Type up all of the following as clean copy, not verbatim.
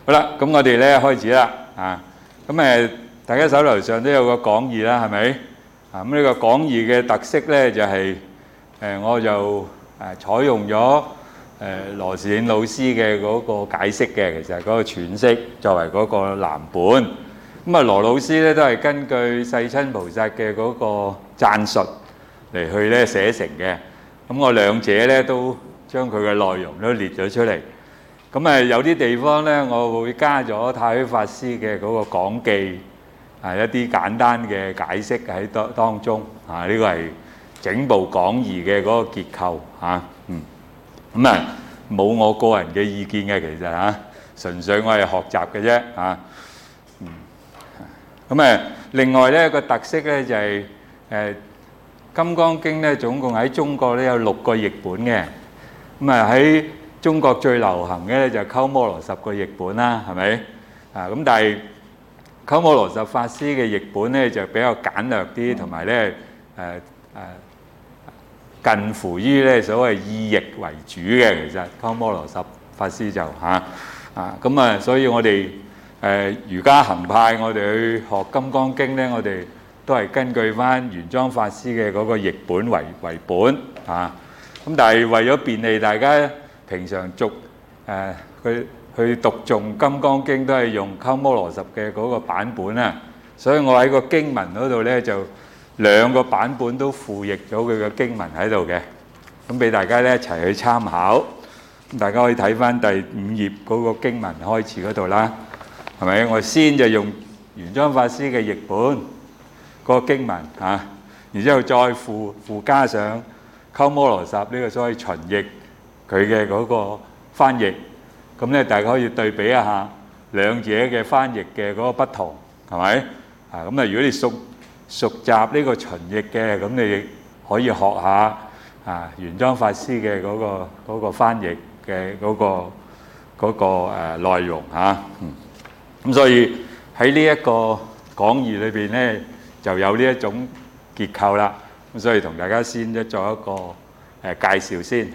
好啦，咁我哋咧開始啦，咁大家手頭上都有個講義啦，係咪？咁呢個講義嘅特色咧就係我就採用咗羅士影老師嘅嗰個解釋嘅，其實嗰個詮釋作為嗰個藍本。咁羅老師咧都係根據世親菩薩嘅嗰個讚述嚟去咧寫成嘅。咁我兩者咧都將佢嘅內容都列咗出嚟。咁有啲地方咧，我會加咗太虛法師嘅嗰個講記，一啲簡單嘅解釋喺當中。呢個係整部講義嘅嗰個結構冇我個人嘅意見嘅，其實純粹我係學習嘅啫另外咧個特色咧就係金剛經咧總共喺中國咧有6個譯本嘅。喺中國最流行嘅咧就鳩摩羅什個譯本啦，係咪？咁但係鳩摩羅什法師嘅譯本咧就比較簡略啲，同埋咧近乎於咧所謂意譯為主嘅。其實鳩摩羅什法師就所以我哋瑜伽行派，我哋去學《金剛經》咧，我哋都係根據翻玄奘法師嘅嗰個譯本為本咁但係為咗便利大家平常去讀誦《金剛經》都係用鳩摩羅什嘅嗰個版本所以我喺個經文嗰度咧就2個版本都附譯咗佢嘅經文喺度嘅，咁俾大家咧一齊去參考。咁大家可以睇翻第5頁嗰個經文開始嗰度啦，係咪？我先就用玄奘法師嘅譯本嗰個經文然之後再附加上鳩摩羅什呢個所謂秦譯佢嘅嗰個翻譯，咁咧大家可以對比一下兩者嘅翻譯嘅嗰個不同，係咪？如果你熟習呢個秦譯嘅，咁你可以學下玄奘法師嘅嗰個翻譯嘅嗰個內容咁所以喺呢一個講義裏邊咧就有呢一種結構啦。咁所以同大家先做一個介紹先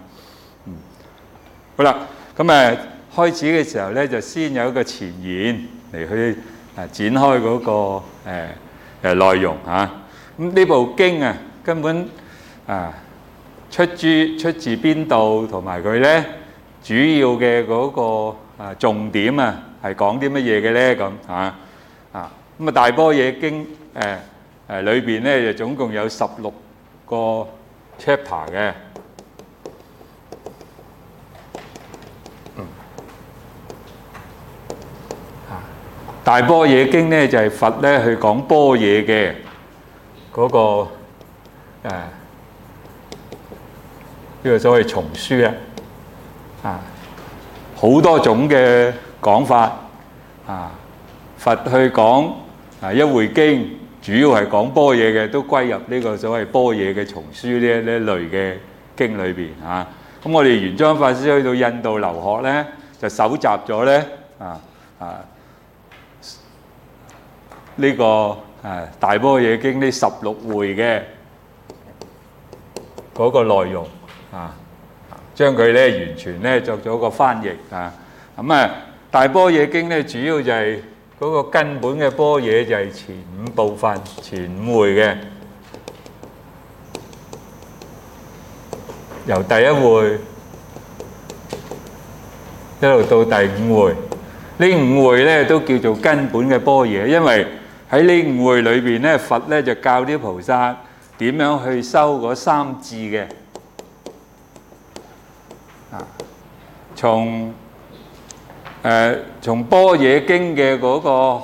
好啦，咁開始嘅時候咧就先有一個前言嚟去展開嗰個內容咁呢部經根本出自邊度，同埋佢咧主要嘅嗰個重點係講啲乜嘢嘅咧？咁大般若經裏邊咧就總共有16個 chapter 嘅。大般若經咧就係佛咧去講般若嘅嗰個呢個所謂叢書好多種嘅講法佛去講一會經，主要係講般若嘅，都歸入呢個所謂般若嘅叢書呢一類嘅經裏邊咁我哋玄奘法師去到印度留學咧，就搜集咗咧呢個大般若經呢16會嘅嗰個內容將佢咧完全咧作咗個翻譯大般若經咧主要就係嗰個根本嘅般若就係前5部分，前5會嘅，由第1會一路到第5會。呢5會咧都叫做根本嘅般若，因為喺呢5會裏邊咧，佛咧就教啲菩薩點樣去修嗰3智嘅。從般若經嘅嗰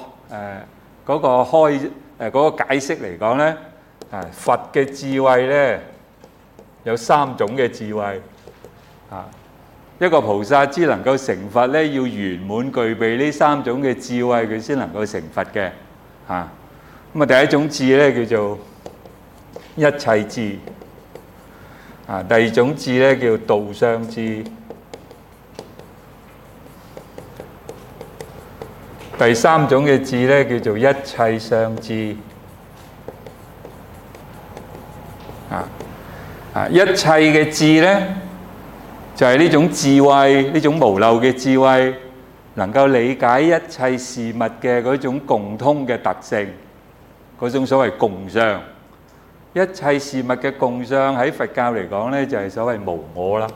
個解釋嚟講咧，佛嘅智慧咧有3種嘅智慧一個菩薩只能夠成佛咧，要圓滿具備呢3種嘅智慧，佢先能夠成佛嘅第一種智咧叫做一切智第2種智咧叫道相智，第3種嘅智咧叫做一切相智一切嘅智咧就係呢種智慧，呢種無漏嘅智慧能夠理解一切事物嘅嗰種共通嘅特性，嗰種所謂共相。一切事物嘅共相喺佛教嚟講咧，就係所謂無我啦。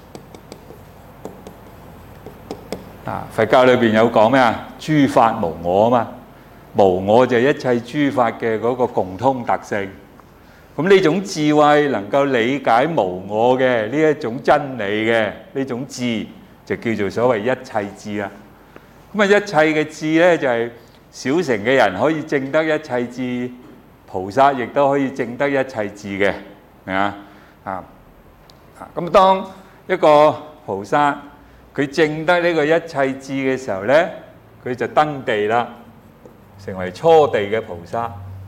佛教裏邊有講咩啊？諸法無我啊嘛，無我就係一切諸法嘅嗰個共通特性。咁呢種智慧能夠理解無我嘅呢一種真理嘅呢種智，就叫做所謂一切智啦。咁啊，一切嘅智咧就係小乘嘅人可以證得一切智，菩薩亦都可以證得一切智嘅，明啊？咁當一個菩薩佢證得呢個一切智嘅時候咧，佢就登地啦，成為初地嘅菩薩。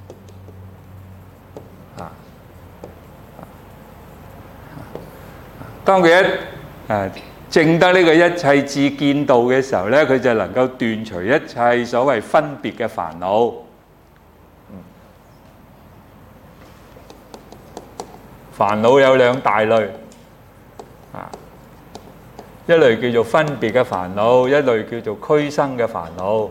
當佢一證得呢個一切智見道嘅時候咧，佢就能夠斷除一切所謂分別嘅煩惱。煩惱有兩大類，一類叫做分別嘅煩惱，一類叫做俱生嘅煩惱。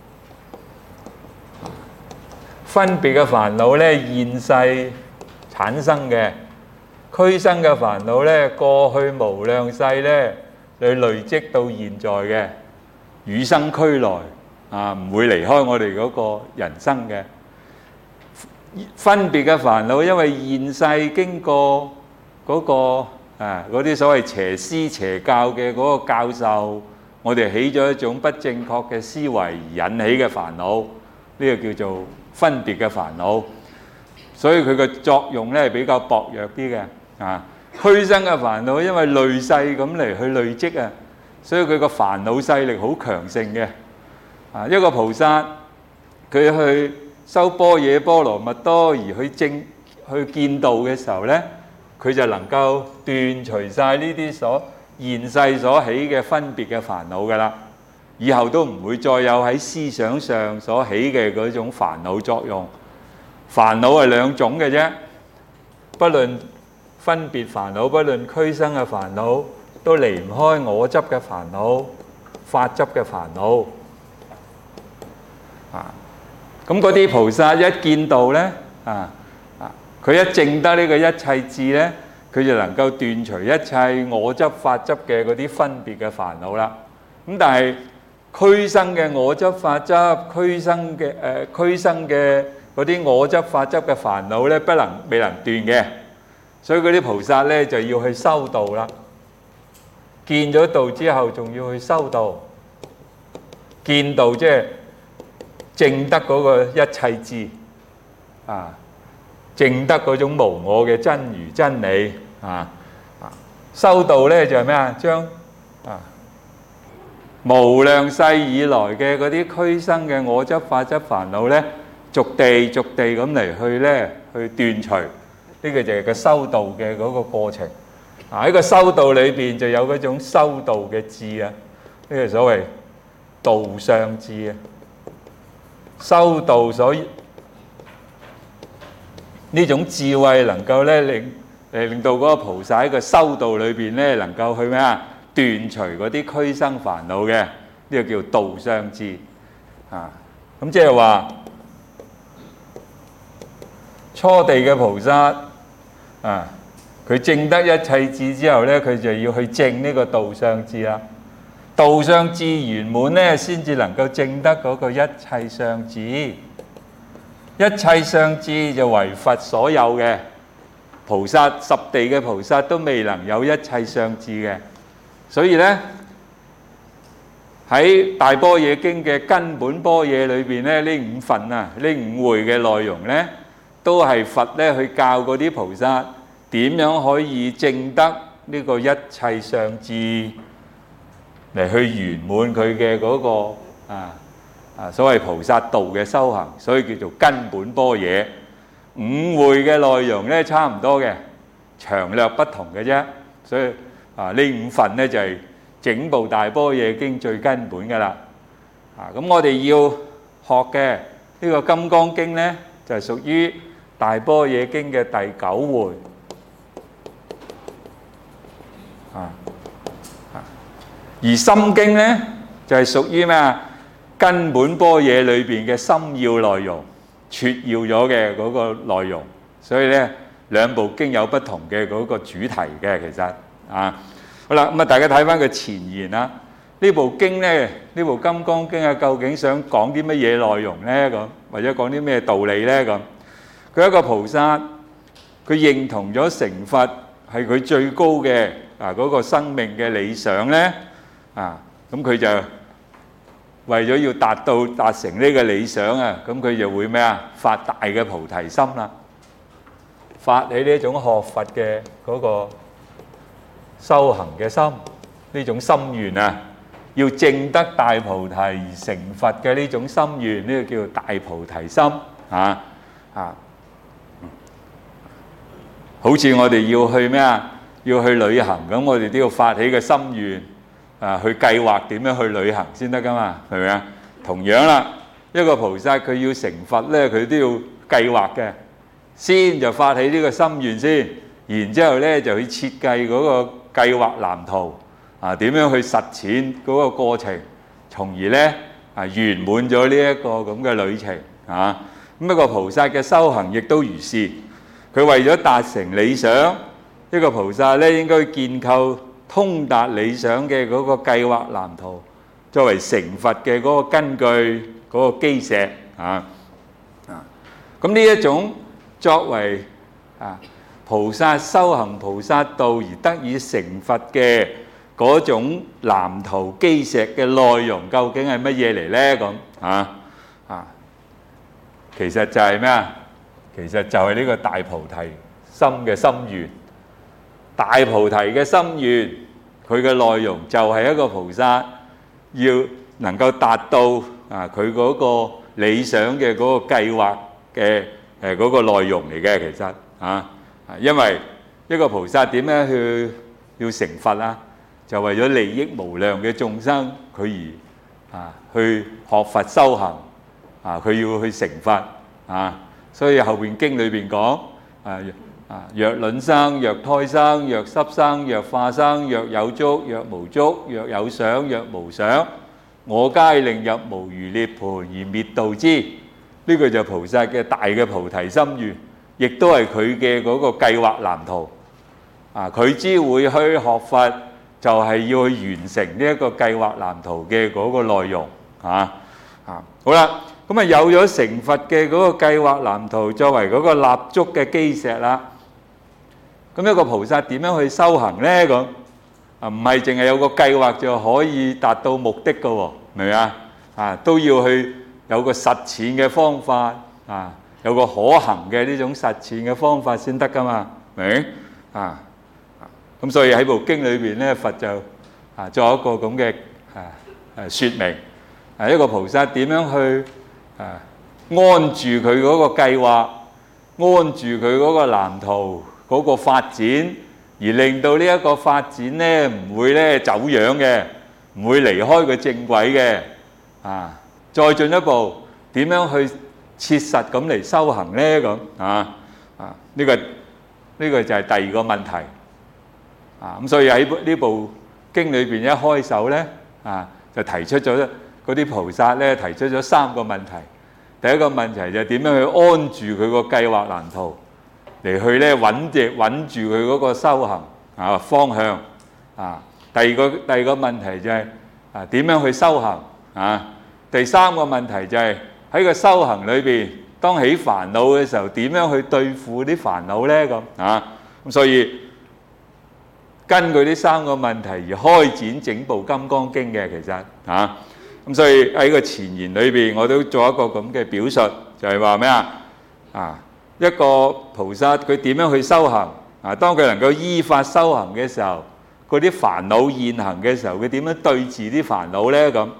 分別嘅煩惱咧，現世產生嘅。俱生嘅煩惱咧，過去無量世咧，你累積到現在嘅，與生俱來唔會離開我哋嗰個人生嘅。分別嘅煩惱，因為現世經過嗰嗰啲所謂邪師邪教嘅嗰個教授，我哋起咗一種不正確嘅思維而引起嘅煩惱，呢個叫做分別嘅煩惱。所以佢嘅作用咧係比較薄弱啲嘅。俱生嘅煩惱，因為累世咁嚟去累積啊，所以佢個煩惱勢力好強盛嘅。一個菩薩佢去修般若波羅蜜多而去見道嘅時候咧，佢就能夠斷除晒呢啲現世所起嘅分別嘅煩惱噶啦，以後都唔會再有喺思想上所起嘅嗰種煩惱作用。煩惱係兩種嘅啫，不論分別煩惱，不論俱生嘅煩惱，都離唔開我執嘅煩惱、法執嘅煩惱。咁嗰啲菩薩一見道咧，佢一證得呢個一切智咧，佢就能夠斷除一切我執、法執嘅嗰啲分別嘅煩惱啦。咁但係俱生嘅我執、法執、俱生嘅嗰啲我執、法執嘅煩惱咧，未能斷嘅。所以嗰啲菩薩咧就要去修道啦。見咗道之後，仲要去修道。見道即係證得嗰個一切智，證得嗰種無我嘅真如真理。修道咧就係咩啊？將無量世以來嘅嗰啲俱生嘅我執、法執煩惱咧，逐地咁嚟去斷除。呢個就係個修道嘅嗰個過程。喺個修道裏邊就有嗰種修道嘅智啊，呢個所謂道相智啊。修道所以呢種智慧能夠咧令到嗰個菩薩喺個修道裏邊咧能夠去咩啊？斷除嗰啲俱生煩惱嘅，呢個叫道相智。咁即係話初地嘅菩薩。佢證得一切智之後咧，佢就要去證呢個道相智啦。道相智圓滿咧，先至能夠證得嗰個一切相智。一切相智就為佛所有嘅，菩薩十地嘅菩薩都未能有一切相智嘅。所以咧喺大般若經嘅根本般若裏邊咧，呢五分呢五會嘅內容咧，都係佛咧去教嗰啲菩薩點樣可以證得呢個一切相智，嚟去圓滿佢嘅嗰個所謂菩薩道嘅修行，所以叫做根本般若。五會嘅內容咧差唔多嘅，長略不同嘅啫。所以呢五分咧就係整部大般若經最根本噶啦。咁我哋要學嘅呢個金剛經咧，就係屬於大般若經嘅第九會。而心經咧就係屬於咩啊？根本般若裏邊嘅深要內容，撮要咗嘅嗰個內容。所以咧，兩部經有不同嘅嗰個主題嘅，其實啊，好啦，咁啊，大家睇翻個前言啦。呢部經咧，呢部《金剛經》啊，究竟想講啲乜嘢內容咧？咁或者講啲咩道理咧？咁佢一個菩薩，佢認同咗成佛係佢最高嘅嗰個生命嘅理想咧，咁佢就為咗要達成呢個理想啊，咁佢就會咩啊？發大嘅菩提心啦，發起呢一種學佛嘅嗰個修行嘅心，呢種心願啊，要證得大菩提而成佛嘅呢種心願，呢個叫做大菩提心好似我哋要去咩啊？要去旅行咁，我哋都要發起個心願去計劃點樣去旅行先得噶嘛，係咪啊？同樣啦，一個菩薩佢要成佛咧，佢都要計劃嘅，先就發起呢個心願先，然之後咧就去設計嗰個計劃藍圖點樣去實踐嗰個過程，從而咧圓滿咗呢一個咁嘅旅程咁一個菩薩嘅修行亦都如是，佢為咗達成理想，一個菩薩咧應該建構通達理想嘅嗰個計劃藍圖，作為成佛嘅嗰個根據、嗰個基石咁呢一種作為菩薩修行菩薩道而得以成佛嘅嗰種藍圖基石嘅內容，究竟係乜嘢嚟咧？咁其實就係咩啊？其實就係呢個大菩提心嘅心願。大菩提嘅心願，佢嘅內容就係一個菩薩要能夠達到佢嗰個理想嘅嗰個計劃嘅嗰個內容嚟嘅。其實因為一個菩薩點樣去要成佛啊？就為咗利益無量嘅眾生，佢去學佛修行佢要去成佛所以後邊經裏邊講若卵生，若胎生，若濕生，若化生，若有觸，若無觸，若有想，若無想，我皆令入無餘涅槃而滅度之。呢個就菩薩嘅大嘅菩提心願，亦都係佢嘅嗰個計劃藍圖佢之會去學佛，就係要去完成呢一個計劃藍圖嘅嗰個內容好啦，咁有咗成佛嘅嗰個計劃藍圖作為嗰個立足嘅基石啦。咁一個菩薩點樣去修行咧？咁唔係淨係有個計劃就可以達到目的嘅喎，明唔明都要去有個實踐嘅方法有個可行嘅呢種實踐嘅方法先得噶嘛，明咁所以喺部經裏邊咧，佛就作一個咁嘅説明一個菩薩點樣去安住佢嗰個計劃，安住佢嗰個藍圖嗰個發展，而令到呢一個發展咧唔會咧走樣嘅，唔會離開個正軌嘅再進一步點樣去切實咁嚟修行咧？咁呢個就係第二個問題咁所以喺呢部經裏邊一開首咧就提出咗嗰啲菩薩咧提出咗3個問題。第一個問題就係點樣去安住佢個計劃藍圖，嚟去咧穩住佢嗰個修行方向第二個問題就係點樣去修行第3個問題就係喺個修行裏邊，當起煩惱嘅時候，點樣去對付啲煩惱咧？咁所以根據呢3個問題而開展整部《金剛經》嘅，其實咁所以喺個前言裏邊，我都做一個咁嘅表述，就係話咩一個菩薩佢點樣去修行當佢能夠依法修行嘅時候，嗰啲煩惱現行嘅時候，佢點樣對治啲煩惱咧？咁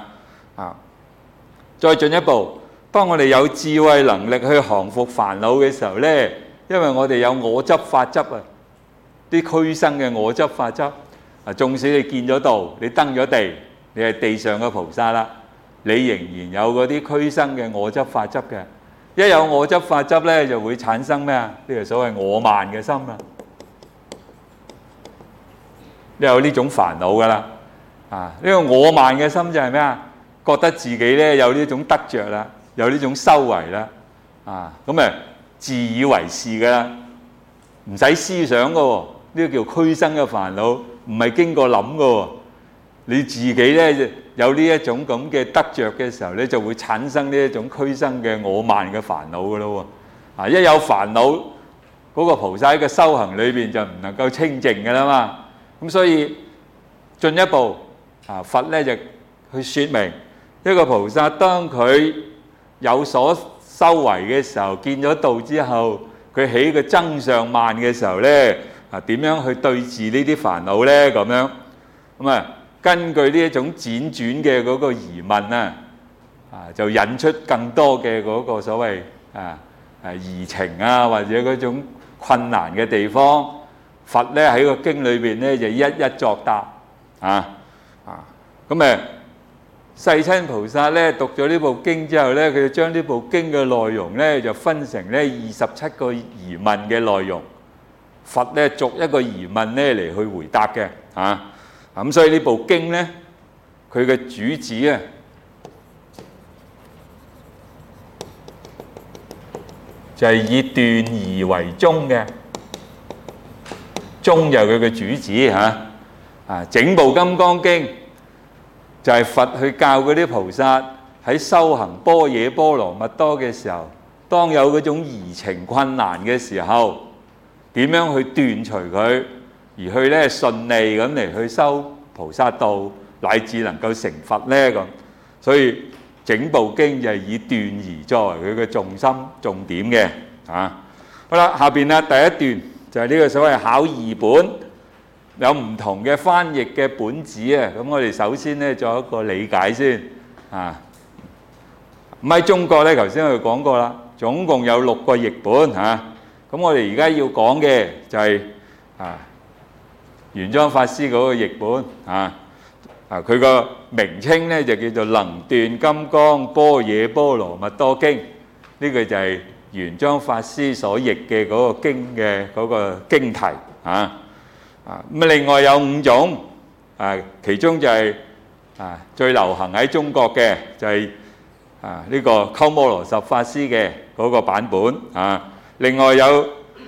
再進一步，當我哋有智慧能力去降服煩惱嘅時候咧，因為我哋有我執法執啲俱生嘅我執法執縱使你見咗道，你登咗地，你係地上嘅菩薩啦，你仍然有嗰啲俱生嘅我執法執嘅。一有我執法執咧，就會產生咩呢個所謂我慢嘅心啦。你有呢種煩惱噶啦， 呢個我慢嘅心就係咩啊？覺得自己咧有呢種得着啦，有呢種修為啦，咁自以為是㗎啦，唔使思想㗎喎，呢個叫俱生嘅煩惱，唔係經過諗㗎喎。你自己咧有呢一種咁嘅得着嘅時候咧，就會產生呢一種俱生嘅我慢嘅煩惱㗎咯喎。一有煩惱，嗰個菩薩嘅修行裏邊就唔能夠清淨㗎啦嘛。咁所以進一步佛咧就去説明一個菩薩，當佢有所修為嘅時候，見咗道之後，佢起個增上慢嘅時候咧，點樣去對治呢啲煩惱咧？咁樣咁根據呢一種輾轉嘅嗰個疑問就引出更多嘅嗰個所謂疑情或者嗰種困難嘅地方，佛咧喺個經裏邊咧就一一作答世親菩薩咧讀咗呢部經之後咧，佢就將呢部經嘅內容咧就分成咧27個疑問嘅內容，佛咧逐一個疑問咧嚟去回答嘅咁所以呢部經咧，佢嘅主旨就係以斷疑為宗嘅，宗就係佢嘅主旨整部《金剛經》就係佛去教嗰啲菩薩喺修行般若波羅蜜多嘅時候，當有嗰種疑情困難嘅時候，點樣去斷除佢，而去咧順利咁嚟去修菩薩道，乃至能夠成佛咧咁。所以整部經就係以斷疑作為佢嘅重心重點嘅好啦，下邊第一段就係呢個所謂考義本，有唔同嘅翻譯嘅本子咁我哋首先咧做一個理解先咁喺中國咧，頭先我哋講過啦，總共有6個譯本咁我哋而家要講嘅就係玄奘法師嗰個譯本佢個名稱咧就叫做《能斷金剛般若波羅蜜多經》，呢個就係玄奘法師所譯嘅嗰個經嘅嗰個經題另外有5種其中就係最流行喺中國嘅就係呢個鳩摩羅什法師嘅嗰個版本另外有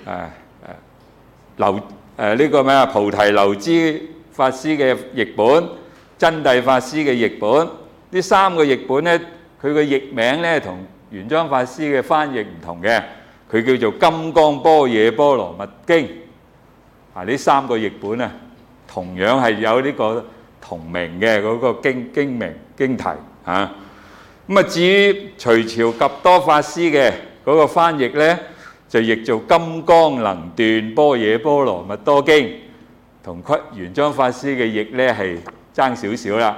呢個咩菩提流支法師嘅譯本、真諦法師嘅譯本，呢3個譯本咧，佢嘅譯名咧同玄奘法師嘅翻譯唔同嘅，佢叫做《金剛般若波羅蜜經》呢3個譯本同樣係有呢個同名嘅嗰個經名經題至於隋朝及多法師嘅嗰個翻譯咧，就譯做《金剛能斷般若波羅蜜多經》，同玄奘法師嘅譯咧係爭少少啦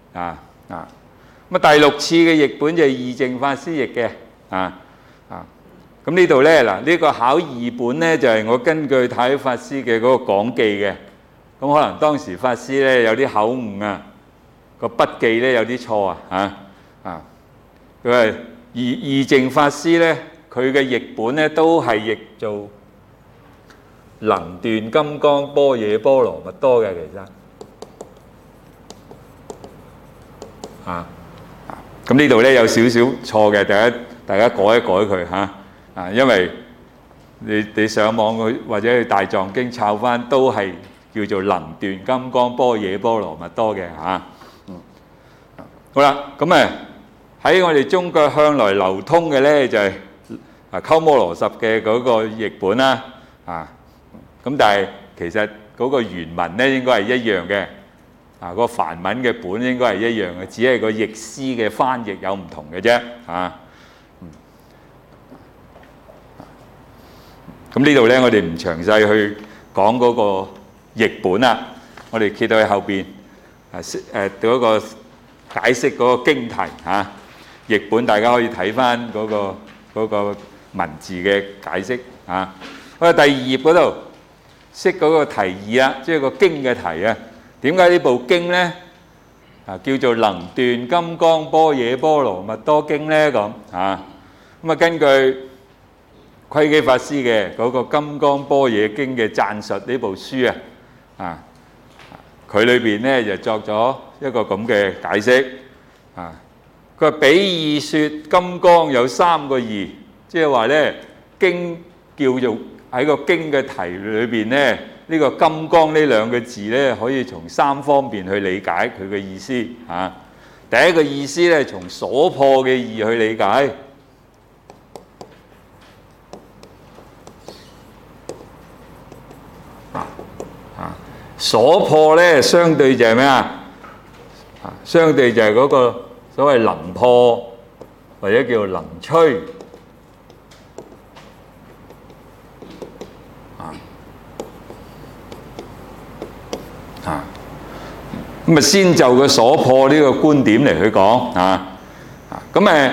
第6次嘅譯本就係義淨法師譯嘅咁呢度咧呢個考義本咧就係我根據太虛法師嘅嗰個講記嘅，咁可能當時法師咧有啲口誤個筆記咧有啲錯佢係義淨法師咧，佢嘅譯本咧都係譯做能斷金剛般若波羅蜜多嘅，其實咁呢度咧有少少錯嘅，大家改一改佢因為你上網去或者去大藏經抄翻都係叫做能斷金剛般若波羅蜜多嘅好啦，咁喺我哋中國向來流通嘅咧就係鳩摩羅什嘅嗰個譯本啦咁但係其實嗰個原文咧應該係一樣嘅個梵文嘅本應該係一樣嘅，只係個譯師嘅翻譯有唔同嘅啫咁呢度咧我哋唔詳細去講嗰個譯本啦，我哋揭到去後邊嗰個解釋嗰個經題譯本，大家可以睇翻嗰個文字嘅解釋第2頁嗰度識嗰個題義啦，即係個經嘅題點解呢部經咧叫做能斷金剛般若波羅蜜多經咧咁根據窺基法師嘅嗰個《金剛般若經》嘅讚述呢部書佢裏邊咧就作咗一個咁嘅解釋啊。佢話比義說金剛有三個義，即係話咧經叫做喺個經嘅題裏邊咧，呢個金剛呢兩個字咧可以從三方面去理解佢嘅意思啊。第一個意思咧，從所破嘅義去理解。所破咧，相對就係咩啊？相對就係嗰個所謂能破或者叫能摧咁啊，先就個所破呢個觀點嚟去講咁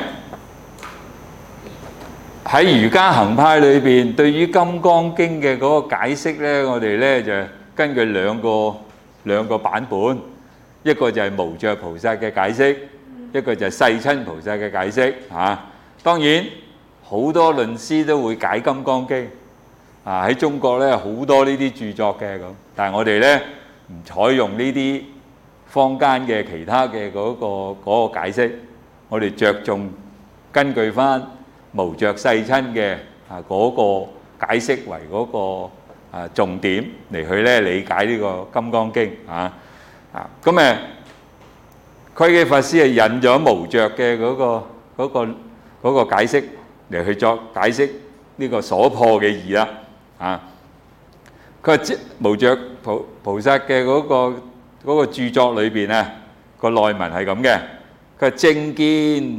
喺瑜伽行派裏邊，對於《金剛經》嘅嗰個解釋咧，我哋咧就根據兩個版本，一個就係無著菩薩嘅解釋，一個就係世親菩薩嘅解釋當然好多論師都會解《金剛經》喺中國咧好多呢啲著作嘅咁，但係我哋咧唔採用呢啲坊間嘅其他嘅嗰個解釋，我哋着重根據翻無著世親嘅嗰個解釋為嗰個重點嚟去咧理解呢個《金剛經》咁窺基法師係引咗無著嘅嗰個解釋嚟去作解釋呢個所破嘅義啦佢話無著菩薩嘅嗰個著作裏邊個內文係咁嘅，佢話正見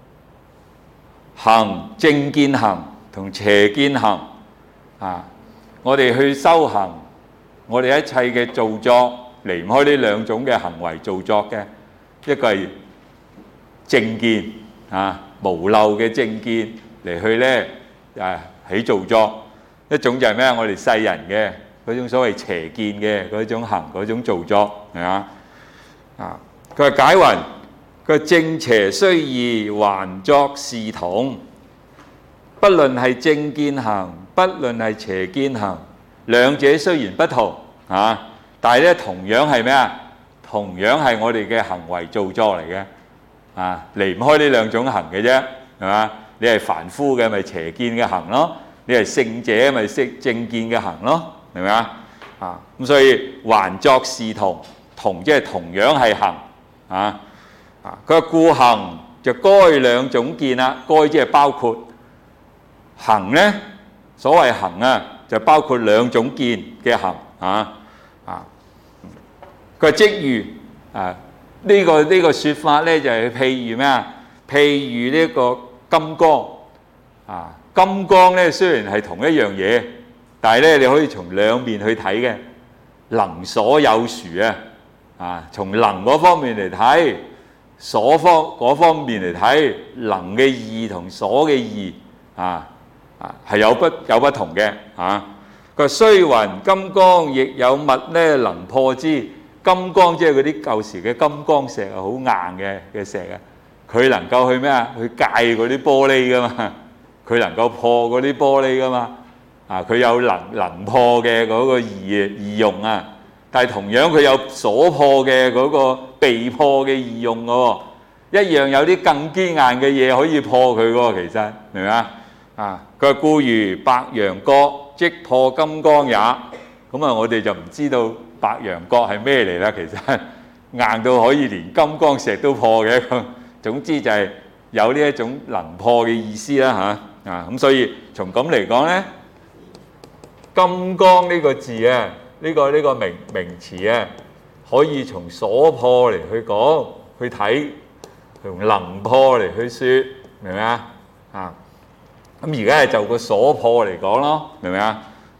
行、正見行同邪見行我哋去修行，我哋一切嘅造作離唔開呢兩種嘅行為造作嘅，一個係正見無漏嘅正見嚟去咧起造作，一種就係咩我哋世人嘅嗰種所謂邪見嘅嗰種行嗰種造作係嘛佢話解云，佢話正邪雖異，還作是同。不論係正見行，不論係邪見行，兩者雖然不同但係咧同樣係咩同樣係我哋嘅行為造作嚟嘅離唔開呢兩種行嘅啫，係嘛？你係凡夫嘅咪邪見嘅行咯，你係聖者咪正見嘅行咯，係咪咁所以還作是同，同即係同樣係行佢話故行就該兩種見啦，該即係包括行咧，所謂行就包括兩種見嘅行佢話即如呢個説法咧就係譬如咩譬如呢個金剛金剛咧雖然係同一樣嘢，但係咧你可以從兩面去睇嘅，能所有殊從能嗰方面嚟睇，所嗰方面嚟睇，能嘅義同所嘅義係有不同嘅佢話雖云金剛亦有物咧能破之，金剛即係嗰啲舊時嘅金剛石好硬嘅石佢能夠去咩去界嗰啲玻璃噶嘛，佢能夠破嗰啲玻璃噶嘛佢有能破嘅嗰個義用但係同樣佢有所破嘅嗰個被破嘅義用嘅喎，一樣有啲更堅硬嘅嘢可以破佢喎，其實明唔明佢話故如白羊角即破金剛也，咁我哋就唔知道白羊角係咩嚟啦，其實硬到可以連金剛石都破嘅總之就係有呢一種能破嘅意思啦咁所以從咁嚟講咧，金剛呢個字呢個名詞可以從所破嚟去講去睇，從能破嚟去説，明唔明咁而家係就個所破嚟講咯，明唔明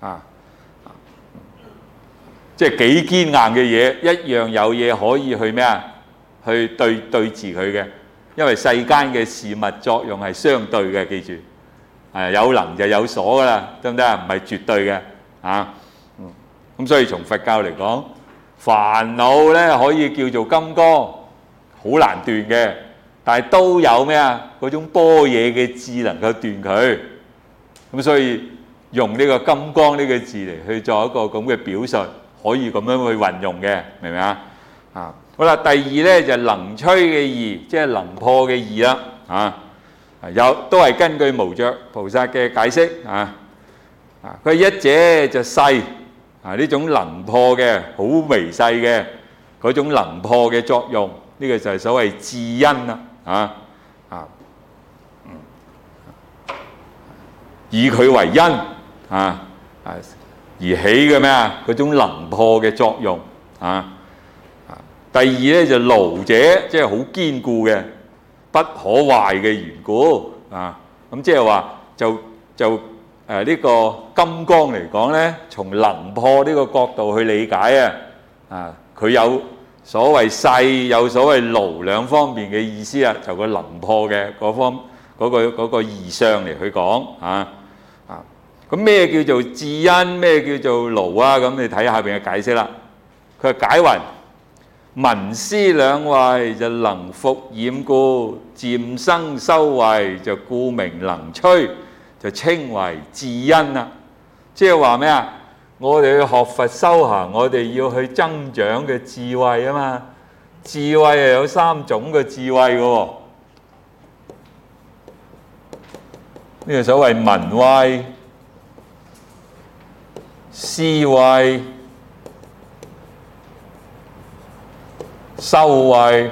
即係幾堅硬嘅嘢，一樣有嘢可以去咩去對治佢嘅，因為世間嘅事物作用係相對嘅，記住有能就有所噶啦，得唔得唔係絕對嘅咁所以從佛教嚟講，煩惱咧可以叫做金剛，好難斷嘅，但係都有咩嗰種般若嘅智能夠斷佢，咁所以用呢個金剛呢個字嚟去做一個咁嘅表述，可以咁樣去運用嘅，明唔明好啦，第二咧就能摧嘅義，即係能破嘅義啦。都係根據無著菩薩嘅解釋佢一者就細呢種能破嘅好微細嘅嗰種能破嘅作用，呢個就係所謂智因啦。以佢為因而起嘅咩嗰種能破嘅作用第二咧就牢者，即係好堅固嘅不可壞嘅緣故咁即係話就呢個金剛嚟講咧，從能破呢個角度去理解佢有所謂細有所謂牢兩方面嘅意思就個能破嘅嗰個義相嚟去講咁咩叫做智因，咩叫做牢咁你睇下邊嘅解釋啦。佢解云：聞思兩慧就能伏染故，漸生修慧就故名能摧，就稱為智因啦。即係話咩我哋去學佛修行，我哋要去增長嘅智慧啊嘛。智慧有3種嘅智慧嘅喎。呢個所謂聞慧、思慧、修慧，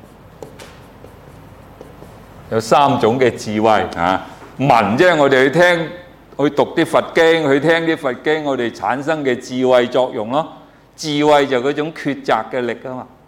有3種嘅智慧聞即係我哋去聽、去讀啲佛經、去聽啲佛經，我哋產生嘅智慧作用咯。智慧就嗰種抉擇嘅力啊嘛。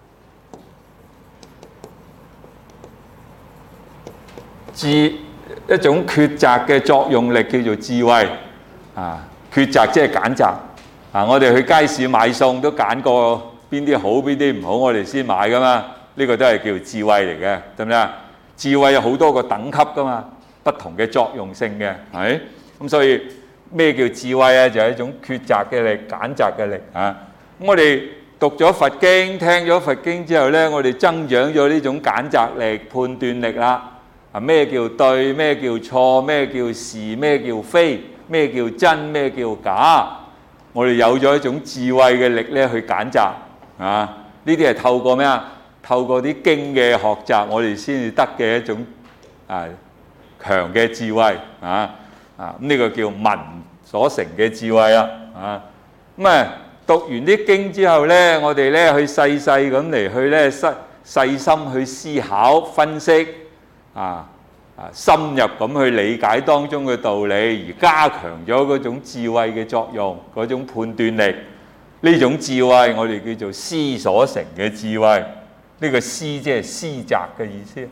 一種抉擇嘅作用力叫做智慧抉擇即係揀擇我哋去街市買餸都揀過邊啲好邊啲唔好，我哋先買噶嘛。呢個都係叫智慧嚟嘅，得唔得？智慧有好多個等級噶嘛，不同嘅作用性嘅，係咁。所以咩叫智慧就係一種抉擇嘅力、揀擇嘅力咁我哋讀咗佛經、聽咗佛經之後呢，我哋增長咗呢種揀擇力、判斷力啦。咩叫對？咩叫錯？咩叫是？咩叫非？咩叫真？咩叫假？我哋有咗一種智慧嘅力咧，去揀擇呢啲係透過咩透過啲經嘅學習，我哋先至得嘅一種強嘅智慧咁呢個叫聞所成嘅智慧啦咁讀完啲經之後咧，我哋咧去細細咁嚟去咧細心去思考分析深入咁去理解當中嘅道理，而加強咗嗰種智慧嘅作用，嗰種判斷力。呢種智慧我哋叫做思所成嘅智慧。呢個思即係思擇嘅意思。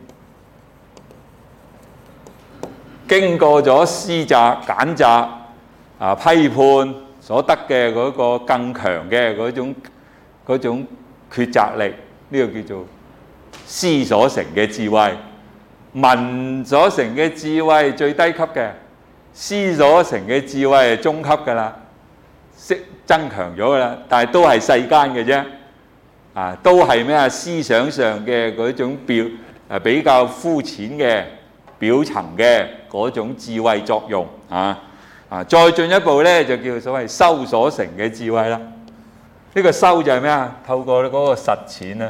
經過咗思擇、揀擇批判所得嘅嗰個更強嘅嗰種抉擇力，呢個叫做思所成嘅智慧。聞所成嘅智慧最低級嘅，思所成嘅智慧係中級㗎啦，識增強咗㗎啦，但係都係世間嘅啫，都係咩思想上嘅嗰種比較膚淺嘅表層嘅嗰種智慧作用再進一步咧就叫所謂修所成嘅智慧啦。呢個修就係咩透過嗰個實踐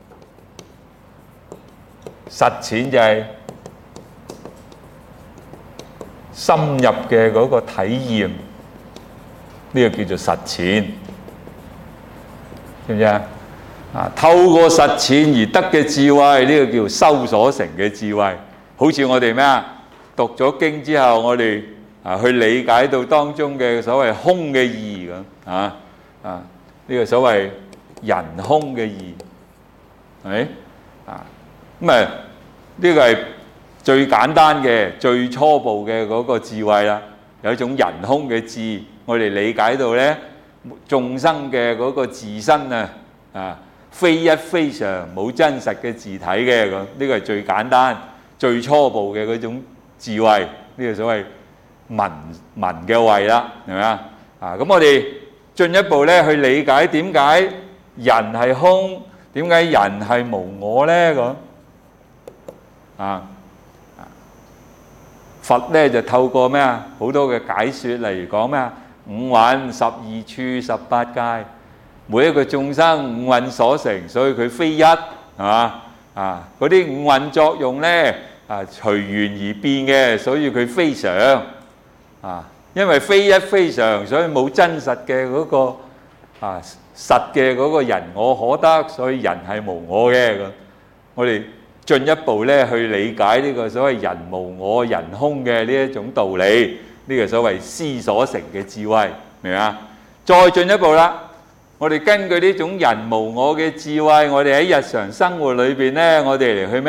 實踐就係深入嘅嗰個體驗，呢個叫做實踐，知唔知透過實踐而得嘅智慧，呢個叫修所成嘅智慧。好似我哋讀咗經之後，我哋去理解到當中嘅所謂空嘅義咁呢個所謂人空嘅義，係咪咁呢個係最簡單嘅、最初步嘅嗰個智慧啦。有一種人空嘅智，我哋理解到咧眾生嘅嗰個自身非一非常冇真實嘅自體嘅咁，呢個係最簡單、最初步嘅嗰種智慧。呢個所謂聞嘅慧啦，係咪咁我哋進一步咧去理解點解人係空，點解人係無我咧咁佛咧就透過好多嘅解説，例如講五蘊、12處、18界， 每一個眾生五蘊所成，所以佢非一，係嘛？嗰啲五蘊作用呢，隨緣而變嘅，所以佢非常。因為非一非常，所以冇真實嘅嗰個實嘅嗰個人我可得，所以人係無我嘅。我哋進一步咧去理解呢個所謂人無我人空嘅呢一種道理，呢個所謂思所成嘅智慧，明嘛？再進一步啦，我哋根據呢種人無我嘅智慧，我哋喺日常生活裏邊咧，我哋嚟去咩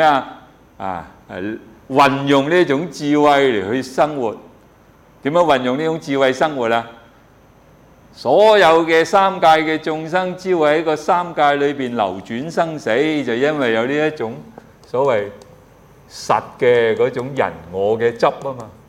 運用呢種智慧嚟去生活。點樣運用呢種智慧生活啊？所有嘅三界嘅眾生，只會喺個三界裏邊流轉生死，就因為有呢一種所謂實嘅嗰種人我嘅執啊嘛，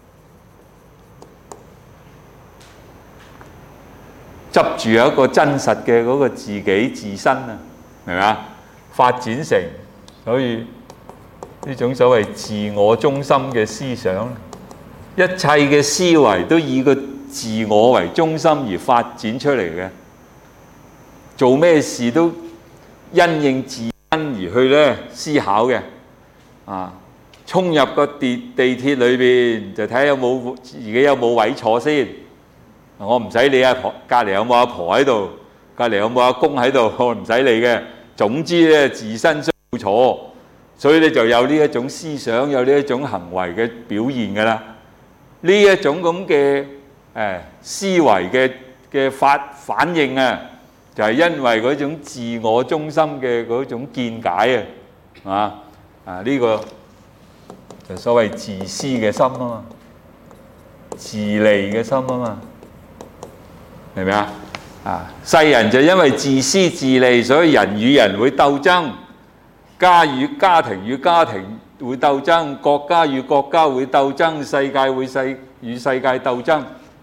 執住有一個真實嘅嗰個自己自身啊，明嘛？發展成，所以呢種所謂自我中心嘅思想。一切嘅思維都以個自我為中心而發展出嚟嘅，做咩事都因應自身而去咧思考嘅。衝入個地鐵裏邊就睇下自己有冇位坐先。我唔使理阿婆隔離有冇阿婆喺度，隔離有冇阿公喺度，我唔使理嘅。總之咧，自身需要坐，所以咧就有呢一種思想，有呢一種行為嘅表現㗎啦。呢一種咁嘅思維嘅反應啊，就係因為嗰種自我中心嘅嗰種見解啊，呢個就所謂自私嘅心啊嘛，自利嘅心啊嘛，明唔明啊？世人就因為自私自利，所以人與人會鬥爭，家庭與家庭會鬥爭，國家與國家會鬥爭，世界會與世界鬥爭，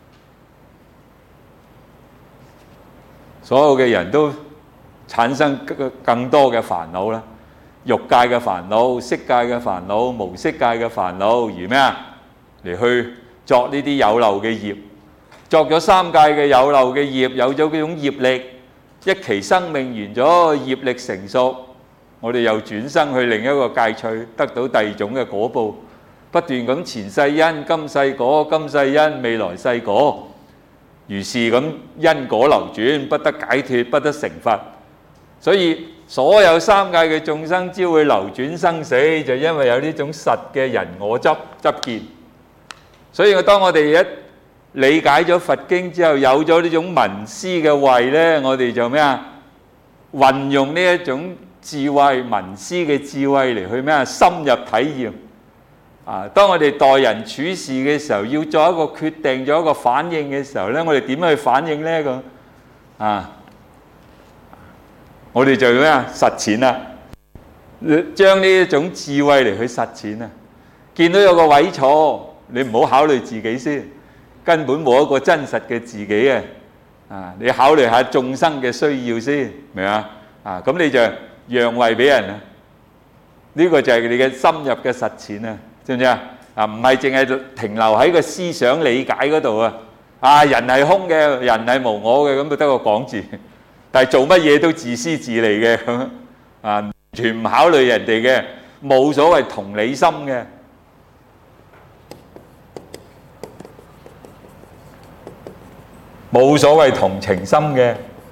所有嘅人都產生更多嘅煩惱啦，欲界嘅煩惱、色界嘅煩惱、無色界嘅煩惱，而咩嚟去作呢啲有漏嘅業，作咗三界嘅有漏嘅業，有咗嗰種業力，一期生命完咗，業力成熟。我哋又轉生去另一個界趣，得到第二種嘅果報，不斷咁前世因、今世果、今世因、未來世果，如是咁因果流轉，不得解脫，不得成佛。所以所有三界嘅眾生只會流轉生死，就因為有呢種實嘅人我執見。所以當我哋一理解咗佛經之後，有咗呢種聞思嘅慧呢，我哋就咩運用呢一種智慧聞思嘅智慧嚟去深入體驗。當我哋待人處事嘅時候，要做一個決定，做一個反應嘅時候呢，我哋點樣去反應呢？我哋就實踐啦，將呢一種智慧嚟去實踐啊！見到有個位坐，你唔好考慮自己先，根本冇一個真實嘅自己你考慮下眾生嘅需要先，明嘛？咁你就讓位俾人啊！呢個就係你嘅深入嘅實踐啊！知唔知啊？唔係淨係停留喺個思想理解嗰度人係空嘅，人係無我嘅，咁就得個講字。但係做乜嘢都自私自利嘅咁完全唔考慮人哋嘅，冇所謂同理心嘅，冇所謂同情心嘅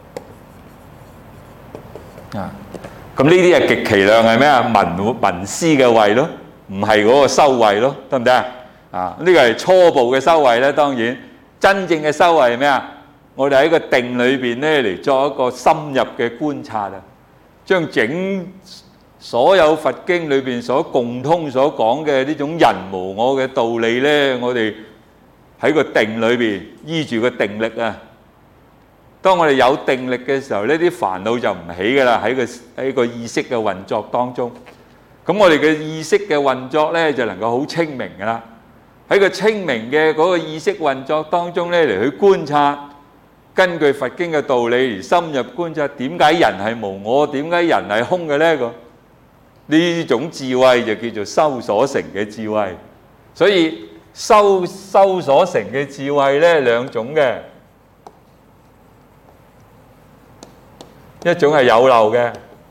咁呢啲係極其量係咩聞思嘅慧咯，唔係嗰個修慧咯，得唔得呢個係初步嘅修慧咧。當然真正嘅修慧係咩我哋喺個定裏邊咧嚟作一個深入嘅觀察將整所有佛經裏邊所共通所講嘅呢種人無我嘅道理咧，我哋喺個定裏邊依住個定力當我哋有定力嘅時候，呢啲煩惱就唔起噶啦。喺個意識嘅運作當中，咁我哋嘅意識嘅運作咧就能夠好清明噶啦。喺個清明嘅嗰個意識運作當中咧嚟去觀察，根據佛經嘅道理嚟深入觀察，點解人係無我，點解人係空嘅咧？呢種智慧就叫做修所成嘅智慧。所以修所成嘅智慧咧兩種嘅。 一種係有漏嘅。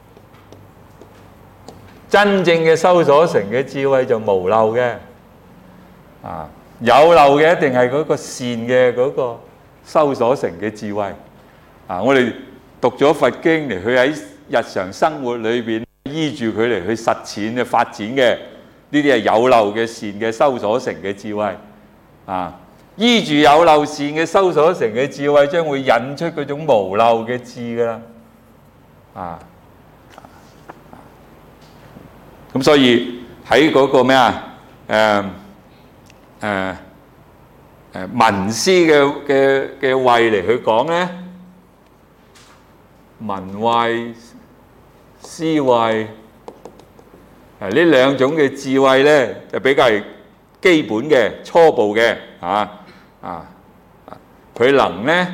真正嘅修所成嘅智慧就無漏嘅。有漏嘅一定係嗰個善嘅嗰個修所成嘅智慧。我哋讀咗佛經嚟，去喺日常生活裏邊依住佢嚟去實踐嘅發展嘅，呢啲係有漏嘅善嘅修所成嘅智慧。依住有漏善嘅修所成嘅智慧，將會引出嗰種無漏嘅智噶啦。咁所以喺嗰個咩聞思嘅慧嚟去講咧，聞慧、思慧呢兩種嘅智慧咧，就比較係基本嘅、初步嘅佢能咧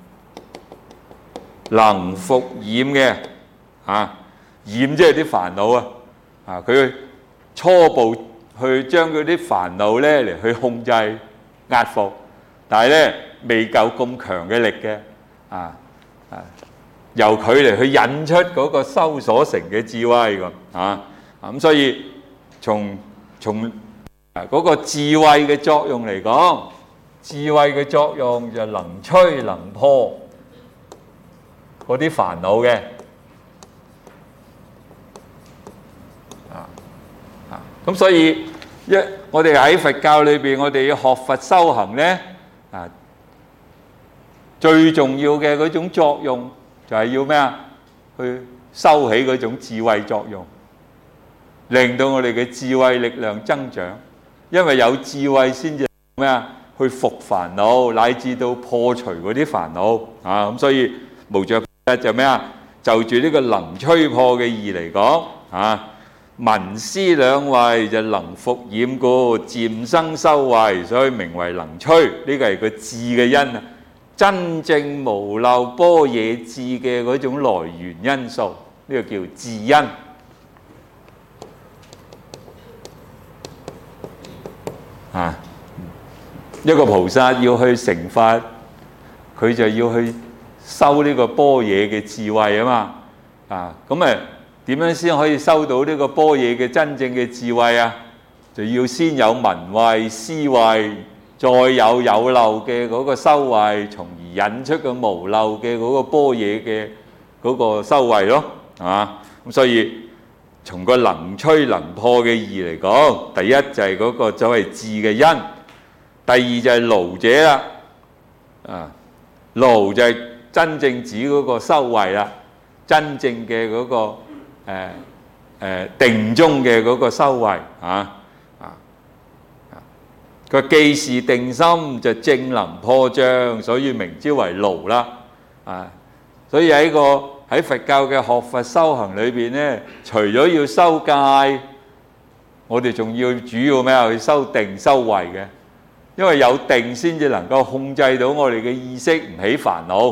能伏染嘅染，即係啲煩惱佢初步去將嗰啲煩惱咧嚟去控制壓服，但係咧未夠咁強嘅力嘅由佢嚟去引出嗰個修所成嘅智慧咁所以從嗰個智慧嘅作用嚟講，智慧嘅作用就能摧能破嗰啲煩惱嘅。咁所以我哋喺佛教裏邊，我哋要學佛修行咧最重要嘅嗰種作用就係要咩去收起嗰種智慧作用，令到我哋嘅智慧力量增長。因為有智慧先至去伏煩惱，乃至到破除嗰啲煩惱咁所以無著就就住呢個能摧破嘅義嚟講聞思兩慧就能伏染故，漸生修慧，所以名為能摧。呢個係個智嘅因真正無漏般若智嘅嗰種來源因素，呢個叫智因。一個菩薩要去成佛，佢就要去修呢個般若嘅智慧咁點樣先可以收到呢個般若嘅真正嘅智慧就要先有聞慧、思慧，再有漏嘅嗰個修慧，從而引出個無漏嘅嗰個般若嘅嗰個修慧咯，咁所以從個能摧能破嘅義嚟講，第一就係嗰個所謂智嘅因，第二就係勞者啦。勞就係真正指嗰個修慧啦，真正嘅嗰個定中嘅嗰個修慧佢既是定心，就正能破障，所以名之為勞啦。所以喺佛教嘅學佛修行裏邊咧，除咗要修戒，我哋仲要主要去修定修慧嘅，因為有定先至能夠控制到我哋嘅意識唔起煩惱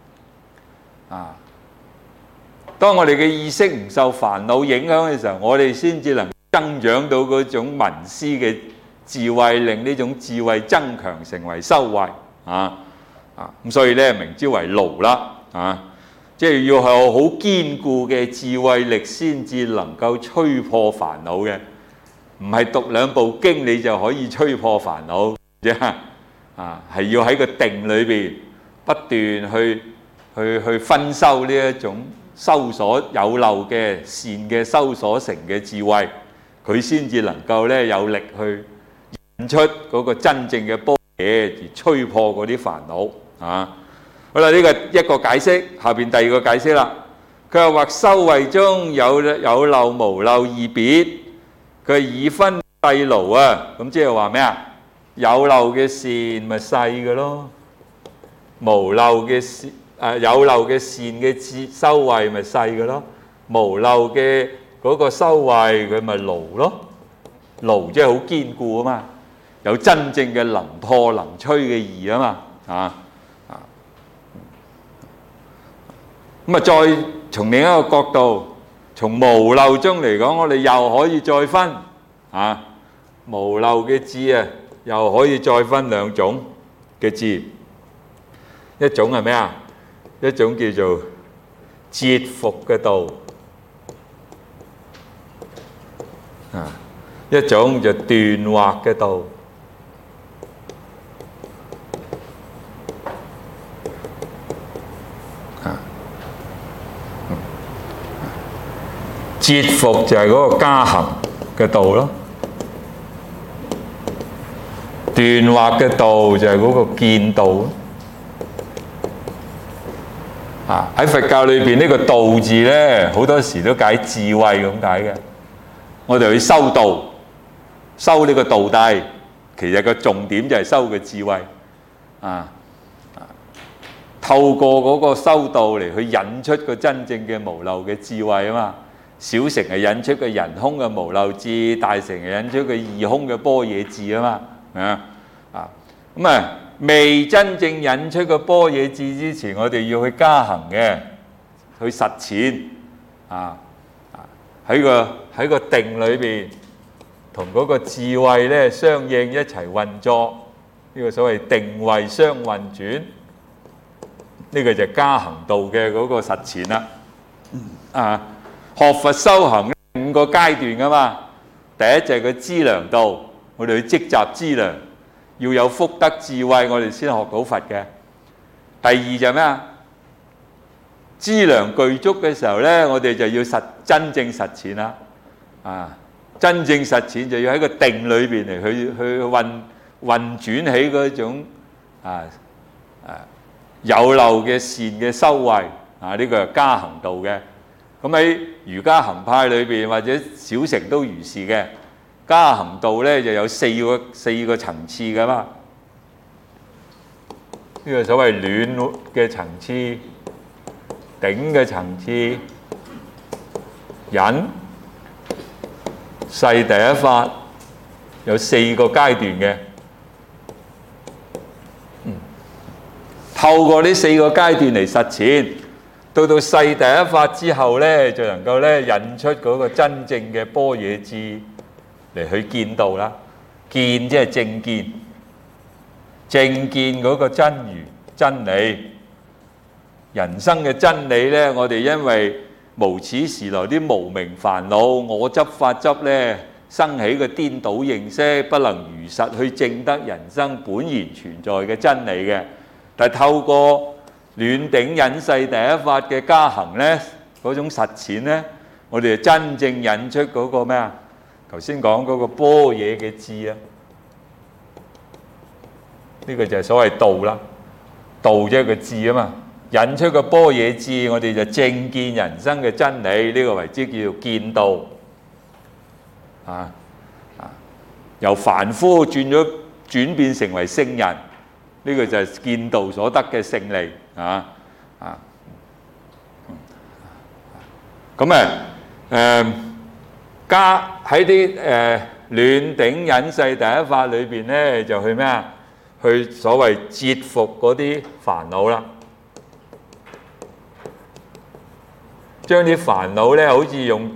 當我哋嘅意識唔受煩惱影響嘅時候，我哋先至能增長到嗰種聞思嘅智慧，令呢種智慧增強成為修慧咁所以咧名之為勞啦即係要係好堅固嘅智慧力先至能夠摧破煩惱嘅，唔係讀兩部經你就可以摧破煩惱啫係要喺個定裏邊不斷去分修呢一種修所有漏嘅善嘅修所成嘅智慧，佢先至能夠咧有力去引出嗰個真正嘅般若而摧破嗰啲煩惱好啦，呢個一個解釋，下邊第二個解釋啦。佢話或修慧中有漏無漏二別，佢以分細勞咁即係話咩有漏嘅善咪細嘅咯，無漏嘅善有漏嘅善嘅修慧咪細嘅咯，無漏嘅嗰個修慧佢咪勞咯，勞即係好堅固嘛，有真正嘅能破能摧嘅義嘛再從另一個角度，從無漏中嚟講，我哋又可以再分無漏嘅智又可以再分兩種嘅智，一種係咩一種叫做折伏嘅道啊，一種就斷惑嘅道。折伏就係嗰個加行嘅道咯，斷惑嘅道就係嗰個見道咯。喺佛教裏邊呢個道字咧，好多時都解智慧咁解嘅。我哋去修道，修呢個道諦，其實個重點就係修嘅智慧透過嗰個修道嚟去引出個真正嘅無漏嘅智慧啊嘛。小乘係引出個人空嘅無漏智，大乘係引出個二空嘅般若智啊嘛。未真正引出個般若智之前，我哋要去加行嘅，去實踐喺個定裏邊，同嗰個智慧咧相應一齊運作，呢個所謂定慧相運轉，呢個就係加行道嘅嗰個實踐啦。學佛修行5個階段噶嘛，第一就係個資糧道，我哋去積集資糧，要有福德智慧，我哋先學到佛嘅。第二就係咩啊？資糧具足嘅時候咧，我哋就要真正實踐啦。真正實踐就要喺個定裏邊嚟去運轉起嗰種有漏嘅善嘅修慧呢個係加行道嘅。咁喺瑜伽行派裏邊或者小乘都如是嘅。加行道咧就有四個層次噶嘛。呢個所謂暖嘅層次、頂嘅層次、忍、世第一法，有4個階段嘅。透過呢4個階段嚟實踐，到世第一法之後咧，就能夠咧引出嗰個真正嘅般若智嚟去見道啦。見即係正見，正見嗰個真如真理。人生嘅真理咧，我哋因為無始時來啲無明煩惱、我執法執咧，生起個顛倒認識，不能如實去證得人生本然存在嘅真理嘅。但係透過暖頂忍世第一法嘅加行咧，嗰種實踐咧，我哋就真正引出嗰個咩啊？頭先講嗰個般若嘅智啊，呢個就係所謂道啦。道即係個智啊嘛，引出個般若智，我哋就正見人生嘅真理，呢個為之叫做見道。由凡夫轉變成為聖人，呢個就係見道所得嘅勝利加喺啲暖頂忍世第一法裏邊咧，就去咩啊？去所謂折伏嗰啲煩惱啦，將啲煩惱咧，好似用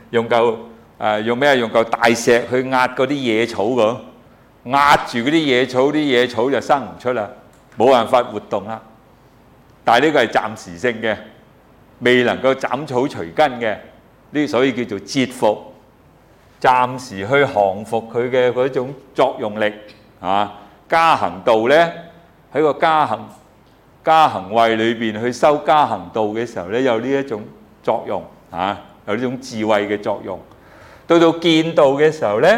嚿大石去壓嗰啲野草咁，壓住嗰啲野草，啲野草就生唔出啦，冇辦法活動啦。但係呢個係暫時性嘅，未能夠斬草除根嘅，呢所以叫做折伏，暫時去降服佢嘅嗰種作用力加行道咧，喺個加行位裏邊去修加行道嘅時候咧，有呢一種作用有呢種智慧嘅作用。到見道嘅時候咧，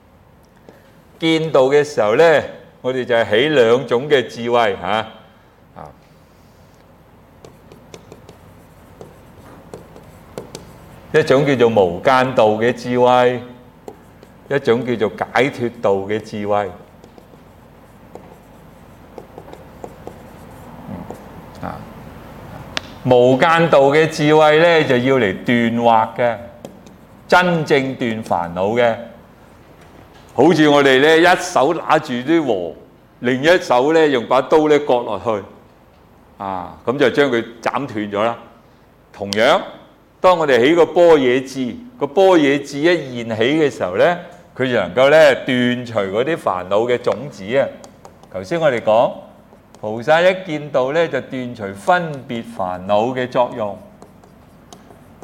我哋就係起2種嘅智慧一種叫做無間道嘅智慧，一種叫做解脫道嘅智慧。無間道嘅智慧咧，就要嚟斷惑嘅，真正斷煩惱嘅。好似我哋咧，一手拿住啲禾，另一手咧用把刀咧割落去，咁就將佢斬斷咗啦。同樣，當我哋起個般若智，個般若智一現起嘅時候咧，佢就能夠咧斷除嗰啲煩惱嘅種子啊。頭先我哋講，菩薩一見道咧，就斷除分別煩惱嘅作用，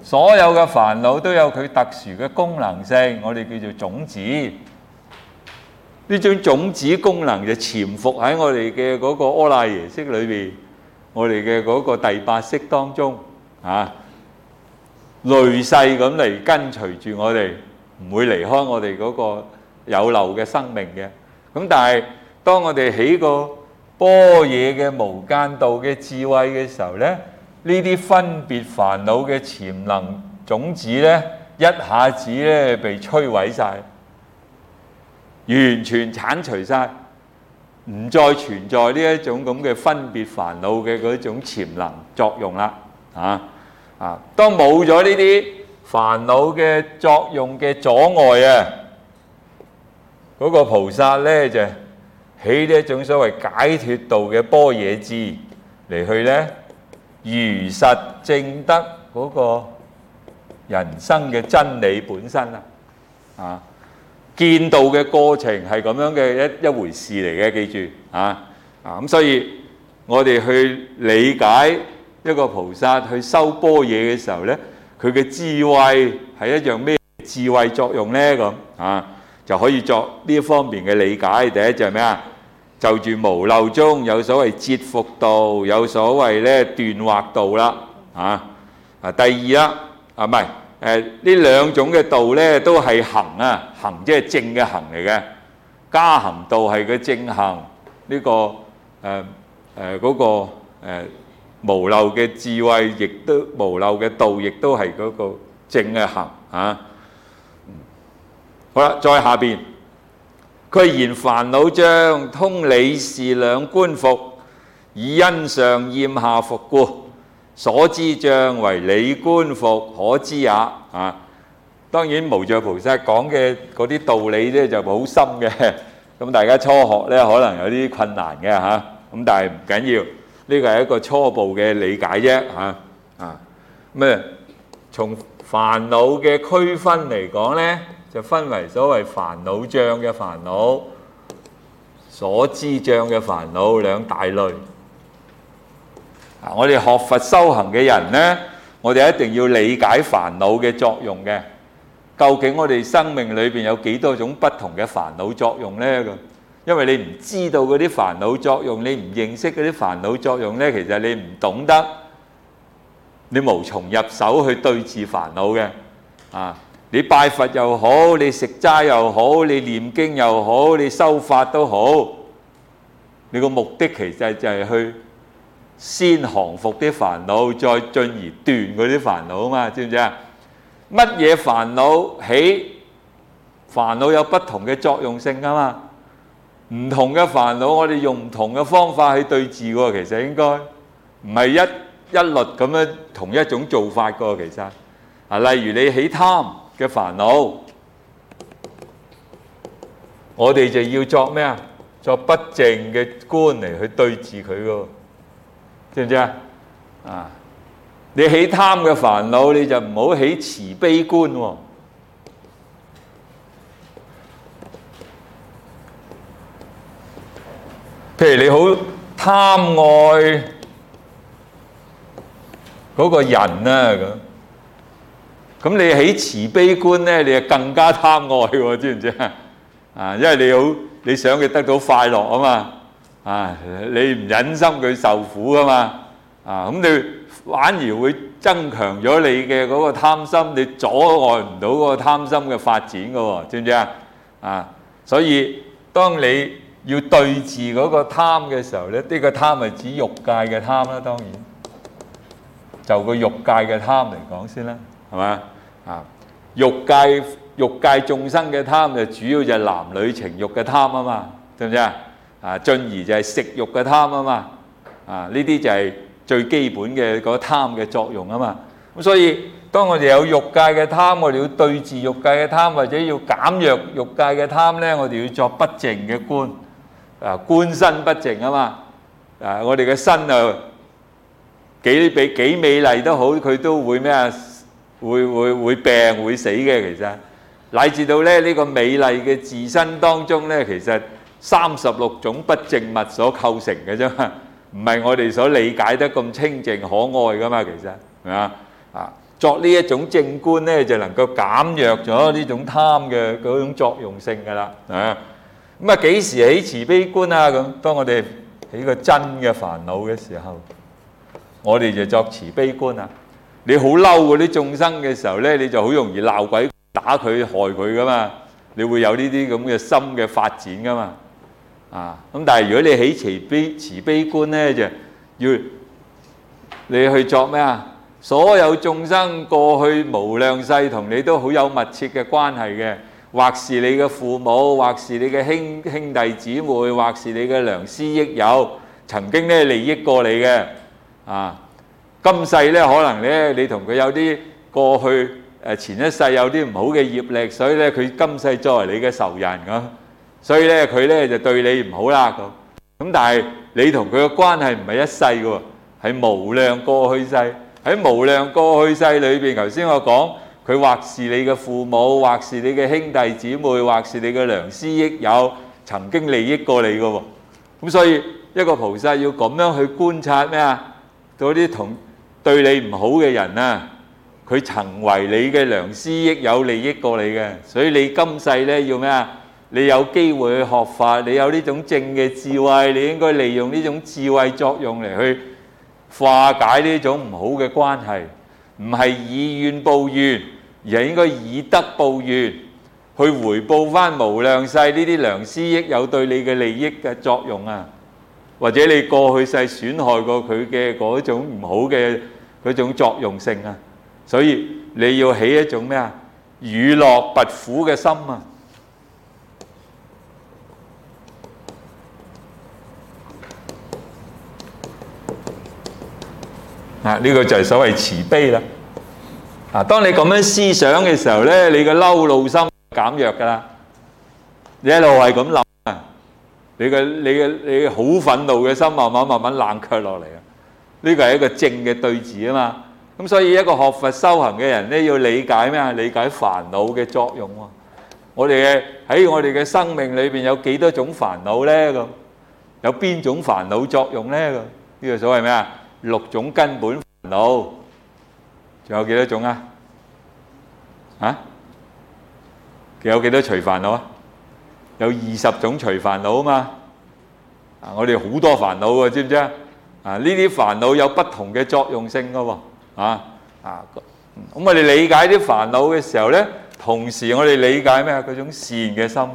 所有嘅煩惱都有佢特殊嘅功能性，我哋叫做種子。呢種種子功能就潛伏喺我哋嘅嗰個阿賴耶識裏邊，我哋嘅嗰個第八識當中累世咁嚟跟隨住我哋，唔會離開我哋嗰個有漏嘅生命嘅。咁但係當我哋起個般若嘅無間道嘅智慧嘅時候咧，呢啲分別煩惱嘅潛能種子咧，一下子咧被摧毀晒，完全剷除晒，唔再存在呢一種咁嘅分別煩惱嘅嗰種潛能作用啦。當冇咗呢啲煩惱嘅作用嘅阻礙啊，嗰個菩薩咧就起呢一種所謂解脫道嘅般若智嚟去咧，如實證得嗰個人生嘅真理本身啦。見道嘅過程係咁樣嘅一回事嚟嘅，記住咁所以我哋去理解一個菩薩去修般若嘅時候咧，佢嘅智慧係一樣咩智慧作用咧？咁就可以作呢一方面嘅理解。第一就係咩啊？就住無漏中有所謂折伏道，有所謂咧斷惑道啦。第二啦，唔係呢兩種嘅道咧都係行啊，行即係正嘅行嚟嘅。加行道係個正行，呢個嗰個無漏嘅智慧，亦都無漏嘅道，亦都係嗰個正嘅行。好啦，再下邊，佢言煩惱障，通理事兩觀伏，以因上厭下伏故，所知障為理觀伏可知也。當然無著菩薩講嘅嗰啲道理咧就好深嘅，咁大家初學咧可能有啲困難嘅咁但係唔緊要，呢個係一個初步嘅理解啫從煩惱嘅區分嚟講咧，就分為所謂煩惱障嘅煩惱、所知障嘅煩惱兩大類。我哋學佛修行嘅人咧，我哋一定要理解煩惱嘅作用嘅。究竟我哋生命裏邊有幾多種不同嘅煩惱作用咧？因為你唔知道嗰啲煩惱作用，你唔認識嗰啲煩惱作用咧，其實你唔懂得，你無從入手去對治煩惱嘅。你拜佛又好，你食齋又好，你念經又好，你修法都好，你個目的其實就係去先降伏啲煩惱，再進而斷嗰啲煩惱啊嘛，知唔知啊？乜嘢煩惱起？煩惱有不同嘅作用性啊嘛，唔同嘅煩惱我哋用唔同嘅方法去對治喎，其實應該唔係一律咁樣同一種做法㗎，其實例如你起貪嘅煩惱，我哋就要作咩啊？作不淨嘅觀嚟去對治佢㗎，知唔知啊？你起貪嘅煩惱，你就唔好起慈悲觀喎。譬如你好貪愛嗰個人啊，咁你起慈悲觀咧，你就更加貪愛喎，知唔知因為你想佢得到快樂啊嘛，你唔忍心佢受苦啊嘛，咁你反而會增強咗你嘅嗰個貪心，你阻礙唔到嗰個貪心嘅發展㗎喎，知唔知所以當你要對治嗰個貪嘅時候咧，呢個貪係指欲界嘅貪啦，當然就個欲界嘅貪嚟講先啦，係嘛？欲界眾生嘅貪就主要就係男女情欲嘅貪啊嘛，知唔知進而就係食欲嘅貪啊嘛，呢啲就係最基本嘅嗰貪嘅作用啊嘛。咁所以當我哋有欲界嘅貪，我哋要對治欲界嘅貪，或者要減弱欲界嘅貪咧，我哋要作不淨嘅觀。觀身不淨啊嘛，我哋嘅身幾美麗都好，佢都會咩啊？會病會死嘅，其實乃至到咧呢個美麗嘅自身當中咧，其實36種不淨物所構成嘅啫嘛，唔係我哋所理解得咁清淨可愛噶嘛，其實係嘛作呢一種正觀咧，就能夠減弱咗呢種貪嘅嗰種作用性㗎啦。咁啊，幾時起慈悲觀啊？咁當我哋起個真嘅煩惱嘅時候，我哋就作慈悲觀啦。你好嬲嗰啲眾生嘅時候咧，你就好容易鬧鬼、打佢、害佢噶嘛。你會有呢啲咁嘅心嘅發展噶嘛。咁但係如果你起慈悲觀咧，就要你去作咩啊？所有眾生過去無量世同你都好有密切嘅關係嘅，或是你嘅父母，或是你嘅兄弟姊妹，或是你嘅良師益友，曾經咧利益過你嘅。今世咧可能咧你同佢有啲過去前一世有啲唔好嘅業力，所以咧佢今世作為你嘅仇人咁，所以咧佢咧就對你唔好啦咁。但係你同佢嘅關係唔係一世嘅喎，係無量過去世。喺無量過去世裏邊，頭先我講佢或是你嘅父母，或是你嘅兄弟姊妹，或是你嘅良師益友，曾經利益過你嘅喎。咁所以一個菩薩要咁樣去觀察咩啊？嗰啲對你唔好嘅人啊，佢曾為你嘅良師益友利益過你嘅，所以你今世咧要咩啊？你有機會去學法，你有呢種正嘅智慧，你應該利用呢種智慧作用嚟去化解呢種唔好嘅關係，唔係以怨報怨，而係應該以德報怨，去回報翻無量世呢啲良師益友對你嘅利益嘅作用啊，或者你過去世損害過佢嘅嗰種唔好嘅嗰種作用性啊，所以你要起一種咩啊？與樂拔苦嘅心啊！呢個就係所謂慈悲啦。當你咁樣思想嘅時候咧，你嘅嬲怒心減弱㗎啦。你一路係咁諗啊，你嘅好憤怒嘅心慢慢冷卻落嚟啊。呢個係一個正嘅對治啊嘛。咁所以一個學佛修行嘅人咧，要理解咩啊？理解煩惱嘅作用喎。我哋喺我哋嘅生命裏邊有幾多種煩惱咧？咁有邊種煩惱作用咧？咁呢個所謂咩啊？6種根本煩惱，仲有幾多種啊？有幾多隨煩惱啊？有20種隨煩惱啊嘛。我哋好多煩惱喎，知唔知啊？呢啲煩惱有不同嘅作用性噶喎。咁我哋理解啲煩惱嘅時候咧，同時我哋理解咩啊？嗰種善嘅心。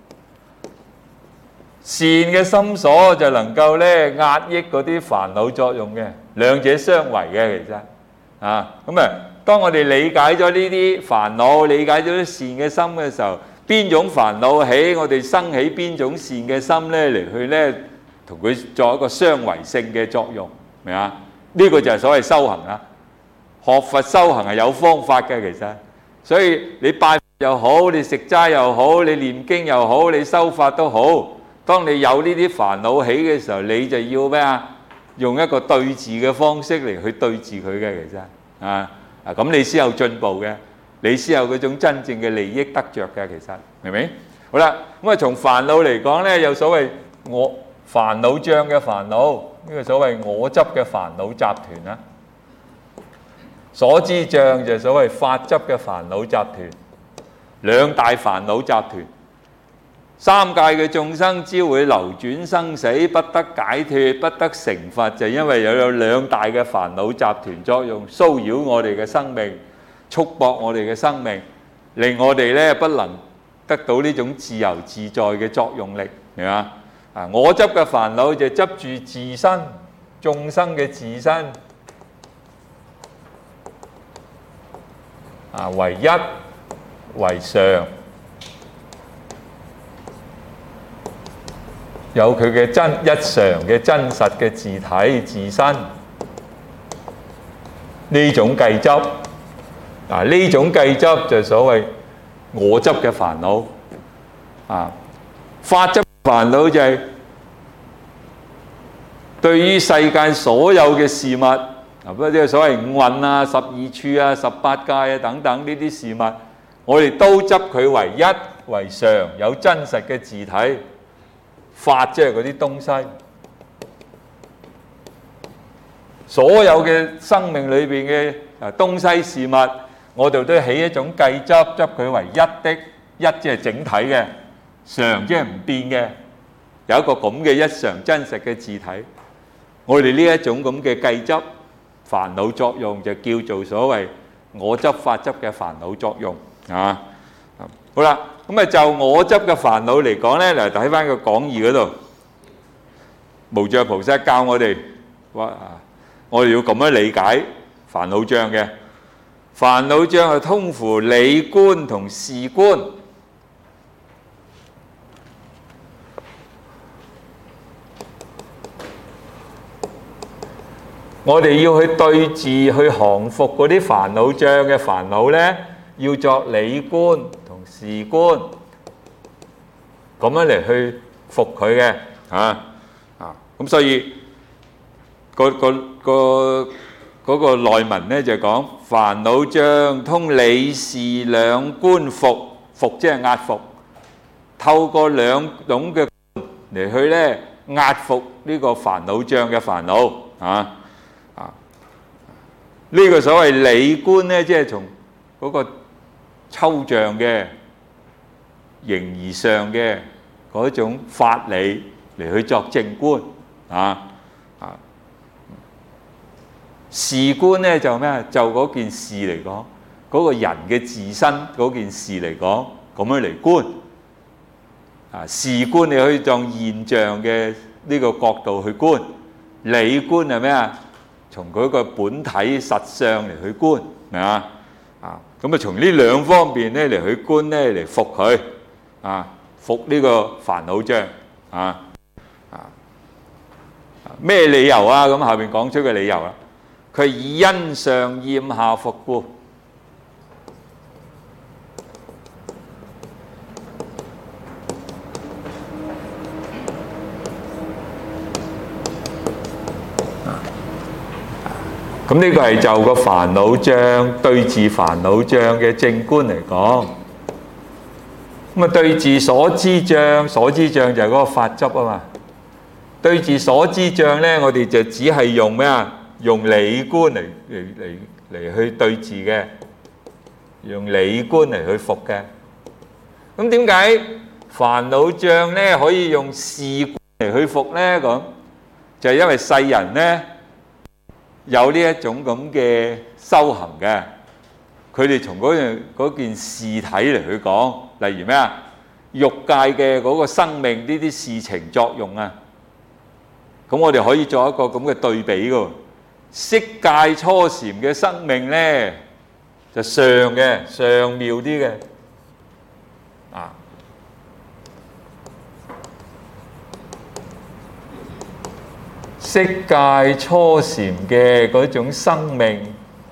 善嘅心所就能夠咧壓抑嗰啲煩惱作用嘅，兩者相違嘅其實當我哋理解咗呢啲煩惱，理解咗啲善嘅心嘅時候，邊種煩惱起，我哋生起邊種善嘅心咧，嚟去咧同佢作一個相違性嘅作用，明啊？呢個就係所謂修行啦。學佛修行係有方法嘅，其實，所以你拜又好，你食齋又好，你念經又好，你修法都好。當你有呢啲煩惱起嘅時候，你就要咩啊？用一個對治嘅方式嚟去對治佢嘅，其實咁你先有進步嘅，你先有嗰種真正嘅利益得着嘅，其實明唔明？好啦，咁從煩惱嚟講咧，有所謂我煩惱障嘅煩惱，呢個所謂我執嘅煩惱集團啦。所知障就係所謂法執嘅煩惱集團，兩大煩惱集團。三界嘅眾生只會流轉生死，不得解脫，不得成佛，就因為有兩大嘅煩惱集團作用，騷擾我哋嘅生命，束縛我哋嘅生命，令我哋咧不能得到呢種自由自在嘅作用力，明嘛？我執嘅煩惱就執住自身眾生嘅自身，為一為上。有佢嘅一常嘅真實嘅自體自身，呢種計執，呢種計執就係所謂我執嘅煩惱。法執煩惱就係對於世界所有嘅事物，即係所謂五蘊啊、12處啊、18界啊等等呢啲事物，我哋都執佢為一為上，有真實嘅自體。法即係嗰啲東西， 所有嘅生命裏邊嘅東西事物，我哋都起一種計執，執佢為一的，一即係整體嘅，常即係唔變嘅，有一個咁嘅一常真實嘅字體。我哋呢一種咁嘅計執煩惱作用，就叫做所謂我執法執嘅煩惱作用啊。好啦，咁啊就我執嘅煩惱嚟講咧，嚟睇翻個講義嗰度，無著菩薩教我哋話，我哋要咁樣理解煩惱障嘅。煩惱障係通乎理觀同事觀。我哋要去對治、去降服嗰啲煩惱障嘅煩惱咧，要作理觀同事觀，咁樣嚟去服佢嘅咁所以嗰個內文咧就講煩惱障通理事兩觀服，服即係壓服，透過兩種嘅嚟去咧壓服呢個煩惱障嘅煩惱呢個所謂理觀咧，即係從嗰個抽象嘅形而上嘅嗰種法理嚟去作正觀事觀咧就咩啊？就嗰件事嚟講，嗰個人嘅自身嗰件事嚟講，咁樣嚟觀事觀你可以當現象嘅呢個角度去觀，理觀係咩啊？從嗰個本體實相嚟去觀，明啊？咁啊，從呢兩方面咧嚟去觀咧，嚟服佢服呢個煩惱障咩理由啊？咁下邊講出個理由啦。佢以因上厭下服故。咁呢個係就個煩惱障對治煩惱障嘅正觀嚟講。咁啊，對治所知障，所知障就係嗰個法執啊嘛。對治所知障咧，我哋就只係用咩啊？用理觀嚟去對治嘅，用理觀嚟去服嘅。咁點解煩惱障咧可以用事觀嚟去服咧？咁就係因為世人咧有呢一種咁嘅修行嘅，佢哋從嗰件事體嚟去講，例如咩啊？欲界嘅嗰個生命呢啲事情作用啊，咁我哋可以做一個咁嘅對比㗎。色界初禪嘅生命咧，就上妙啲嘅色界初禪嘅嗰種生命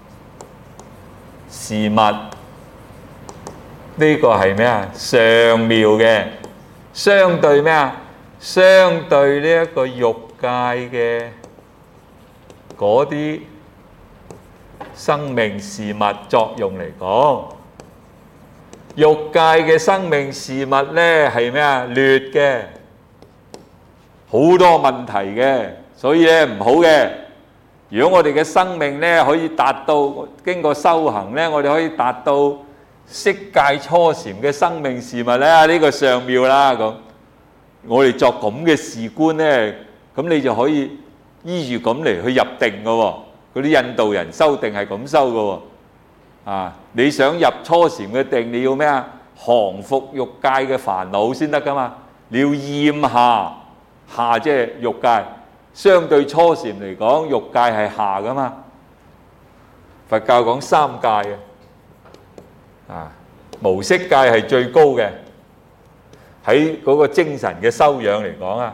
事物，呢個係咩啊？上妙嘅，相對咩啊？相對呢一個欲界嘅嗰啲生命事物作用嚟講，欲界嘅生命事物咧係咩啊？劣嘅，好多問題嘅，所以咧唔好嘅。如果我哋嘅生命咧可以達到經過修行咧，我哋可以達到色界初禪嘅生命事物咧，呢個上妙啦。咁我哋作咁嘅事觀咧，咁你就可以依住咁嚟去入定嘅喎。嗰啲印度人修定係咁修嘅喎。你想入初禪嘅定，你要咩啊？降服欲界嘅煩惱先得噶嘛。你要厭下，下即係欲界。相對初禪嚟講，欲界係下噶嘛。佛教講三界無色界係最高嘅，喺嗰個精神嘅修養嚟講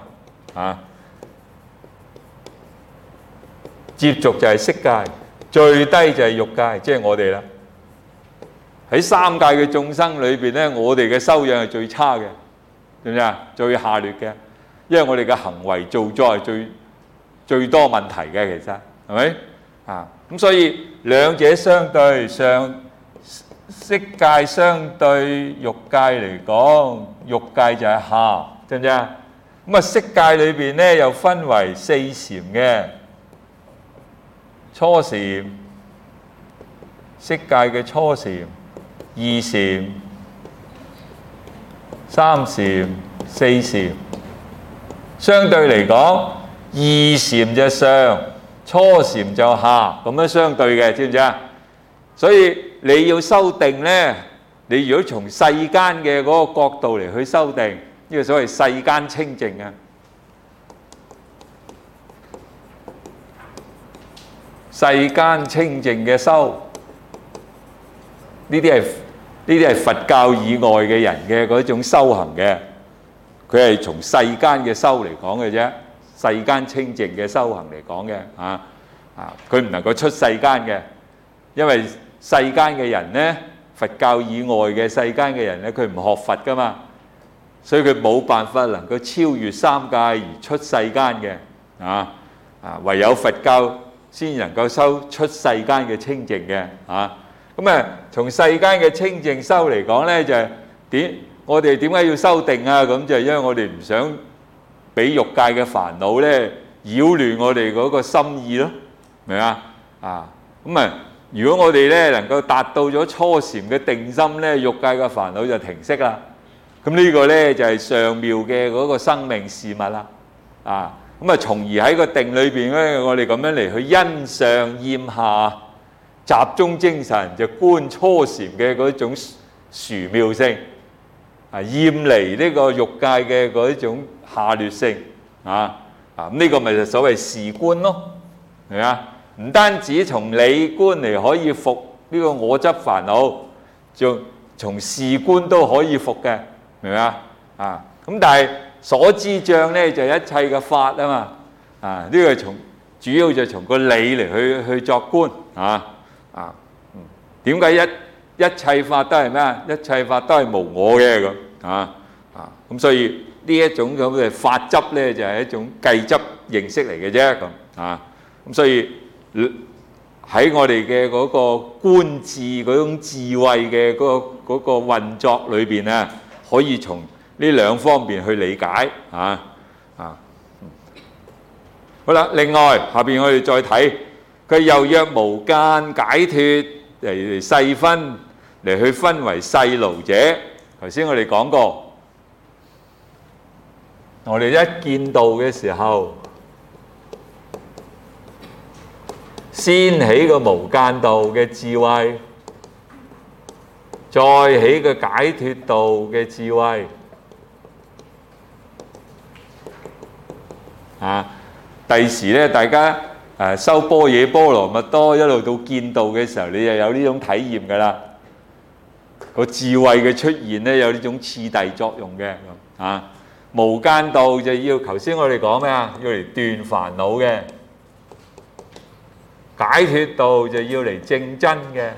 接續就係色界，最低就係欲界，即係我哋啦。喺三界嘅眾生裏邊咧，我哋嘅修養係最差嘅，知唔知啊？最下劣嘅，因為我哋嘅行為造作係最多問題嘅，其實係咪咁所以兩者相對，色界相對欲界嚟講，欲界就係下，知唔知啊？咁啊，色界裏邊咧又分為四禪嘅。 初禪、色界嘅初禪、二禪、三禪、四禪。相對嚟講，二禪就上，初禪就下，咁樣相對嘅，知唔知啊？所以你要修定呢，你如果從世間嘅嗰個角度嚟去修定，呢個所謂世間清淨啊，世間清淨嘅修，呢啲係佛教以外嘅人嘅嗰種修行嘅，佢係從世間嘅修嚟講嘅啫，世間清淨嘅修行嚟講嘅佢唔能夠出世間嘅，因為世間嘅人呢，佛教以外嘅世間嘅人呢，佢唔學佛噶嘛，所以佢冇辦法能夠超越三界而出世間嘅唯有佛教先能夠修出世間嘅清淨嘅咁從世間嘅清淨修嚟講呢，就係我哋點解要修定啊？咁就係因為我哋唔想俾欲界嘅煩惱呢擾亂我哋嗰個心意咯，明啊？如果我哋呢能夠達到咗初禪嘅定心呢，欲界嘅煩惱就停息啦。咁呢個呢就係上妙嘅嗰個生命事物啦。從而喺個定裏邊呢，我哋咁樣嚟去欣上厭下。集中精神就觀初禪嘅嗰種殊妙性，厭離呢個欲界嘅嗰種下劣性，呢個咪就所謂事觀咯，係咪啊？唔單止從理觀嚟可以伏呢個我執煩惱，就從事觀都可以伏嘅，明唔明啊？咁但係所知障咧就係一切嘅法啊嘛，呢個主要就從個理嚟去作觀點解一切法都係咩啊？一切法都係無我嘅咁咁所以呢一種咁嘅法執咧就係一種計執認識嚟嘅啫咁所以喺我哋嘅嗰個觀智嗰種智慧嘅嗰個運作裏邊咧，可以從呢兩方面去理解好啦，另外下邊我哋再睇佢又約無間解脫嚟細分嚟去分為細勞者。頭先我哋講過，我哋一見道嘅時候，先起個無間道嘅智慧，再起個解脫道嘅智慧第時咧，大家修般若波羅蜜多一路到見道嘅時候，你就有呢種體驗㗎啦。個智慧嘅出現咧，有呢種次第作用嘅無間道就要頭先我哋講咩啊？要嚟斷煩惱嘅。解脫道就要嚟證真嘅。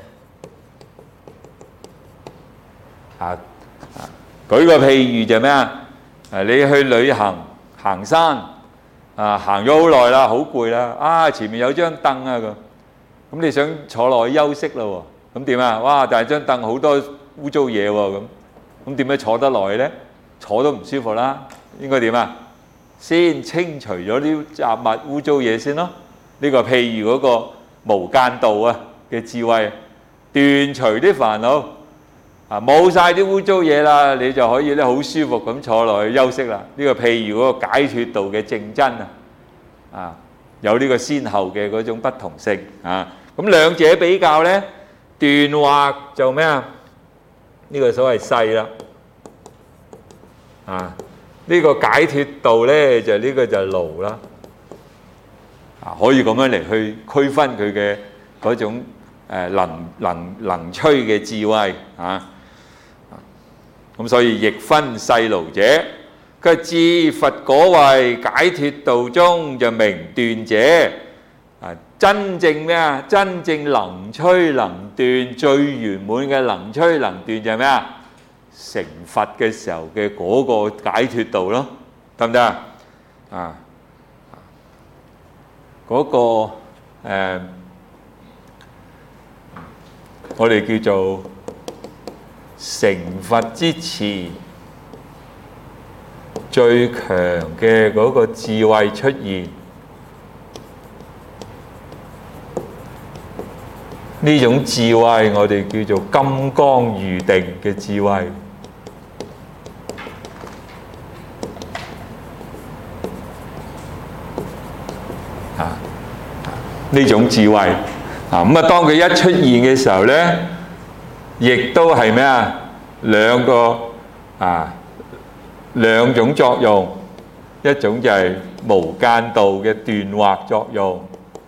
舉個譬如就咩啊？你去旅行行山。行咗好耐啦，好攰啦，前面有張凳咁你想坐落去休息啦喎，咁點啊？哇！但係張凳好多污糟嘢喎，咁點樣坐得耐呢？坐都唔舒服啦，應該點啊？先清除咗啲雜物污糟嘢先咯。呢個譬如嗰個無間道嘅智慧，斷除啲煩惱冇晒啲污糟嘢啦，你就可以咧好舒服咁坐落去休息啦。呢個譬如嗰個解脫道嘅證真有呢個先後嘅嗰種不同性咁兩者比較咧，斷惑就咩啊？呢個所謂細啦呢個解脫道咧就呢個就勞啦可以咁樣嚟去區分佢嘅嗰種能摧嘅智慧咁所以亦分細勞者，佢至佛果位解脫道中就明斷者真正咩啊？真正能摧能斷最圓滿嘅能摧能斷就係咩啊？成佛嘅時候嘅嗰個解脫道咯，得唔得嗰個我哋叫做成佛之前最強嘅嗰個智慧出現， 呢種智慧我哋叫做金剛如定嘅智慧。呢種智慧咁啊，當佢一出現嘅時候咧，亦都係咩啊？兩種作用，一種就係無間道嘅斷惑作用。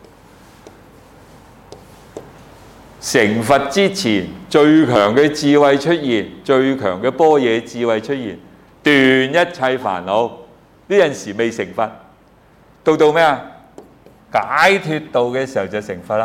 成佛之前，最強嘅智慧出現，最強嘅般若智慧出現，斷一切煩惱。呢陣時未成佛，到咩啊？解脫道嘅時候就成佛啦。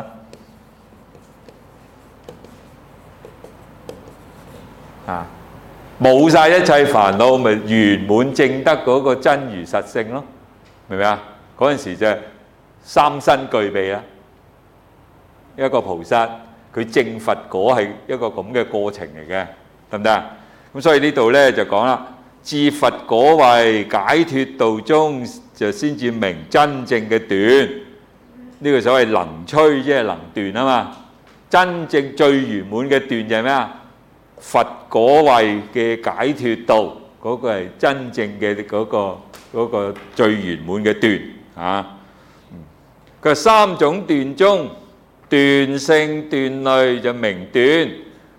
冇晒一切煩惱，咪圓滿證得嗰個真如實性咯，明唔明啊？嗰陣時就三身具備啦。一個菩薩佢證佛果係一個咁嘅過程嚟嘅，得唔得啊？咁所以呢度咧就講啦，至佛果位解脫道中就先至明真正嘅斷。呢個所謂能摧即係能斷啊嘛。真正最圓滿嘅斷就係咩啊？佛果位嘅解脫道，嗰個係真正嘅嗰個最圓滿嘅斷啊。佢話三種斷中，斷性斷類就明斷。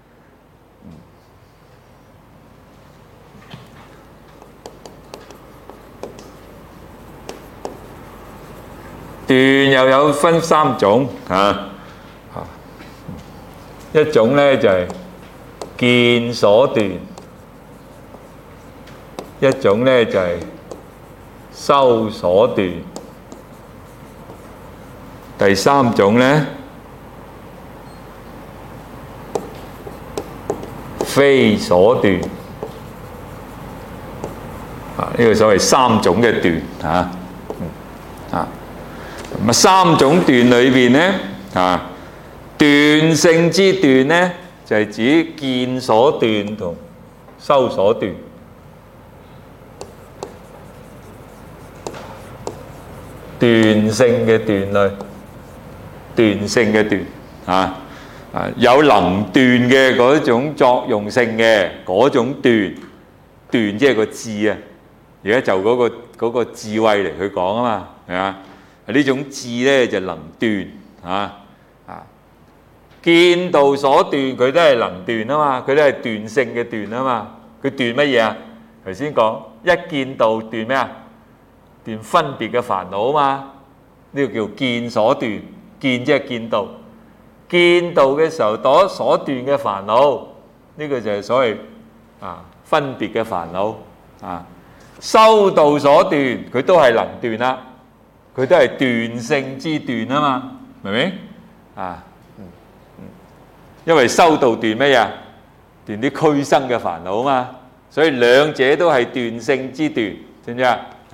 斷又有分三種一種咧就係見所斷，一種咧就係修所斷，第三種咧非所斷。呢個所謂三種嘅斷咁啊，三種斷裏邊咧斷性之斷咧就係指見所斷同修所斷。斷性嘅斷類，斷性嘅斷有能斷嘅嗰種作用性嘅嗰種斷，斷即係個智啊。而家就嗰個智慧嚟去講啊嘛，係嘛？呢種智咧就能斷見道所斷，佢都係能斷啊嘛，佢都係斷性嘅斷啊嘛。佢斷乜嘢啊？頭先講一見道斷咩啊？斷分別嘅煩惱啊嘛。呢個叫見所斷，見即係見道。見道嘅時候所斷嘅煩惱，呢個就係所謂分別嘅煩惱修道所斷，佢都係能斷啦，佢都係斷性之斷啊嘛，明唔明因為修道斷咩呀？斷啲俱生嘅煩惱啊嘛，所以兩者都係斷性之斷，知唔知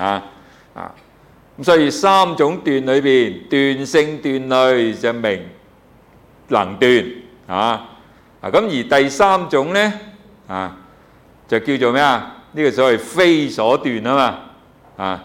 咁所以三種斷裏邊，斷性斷類就明能斷咁而第三種咧就叫做咩啊？呢個所謂非所斷啊嘛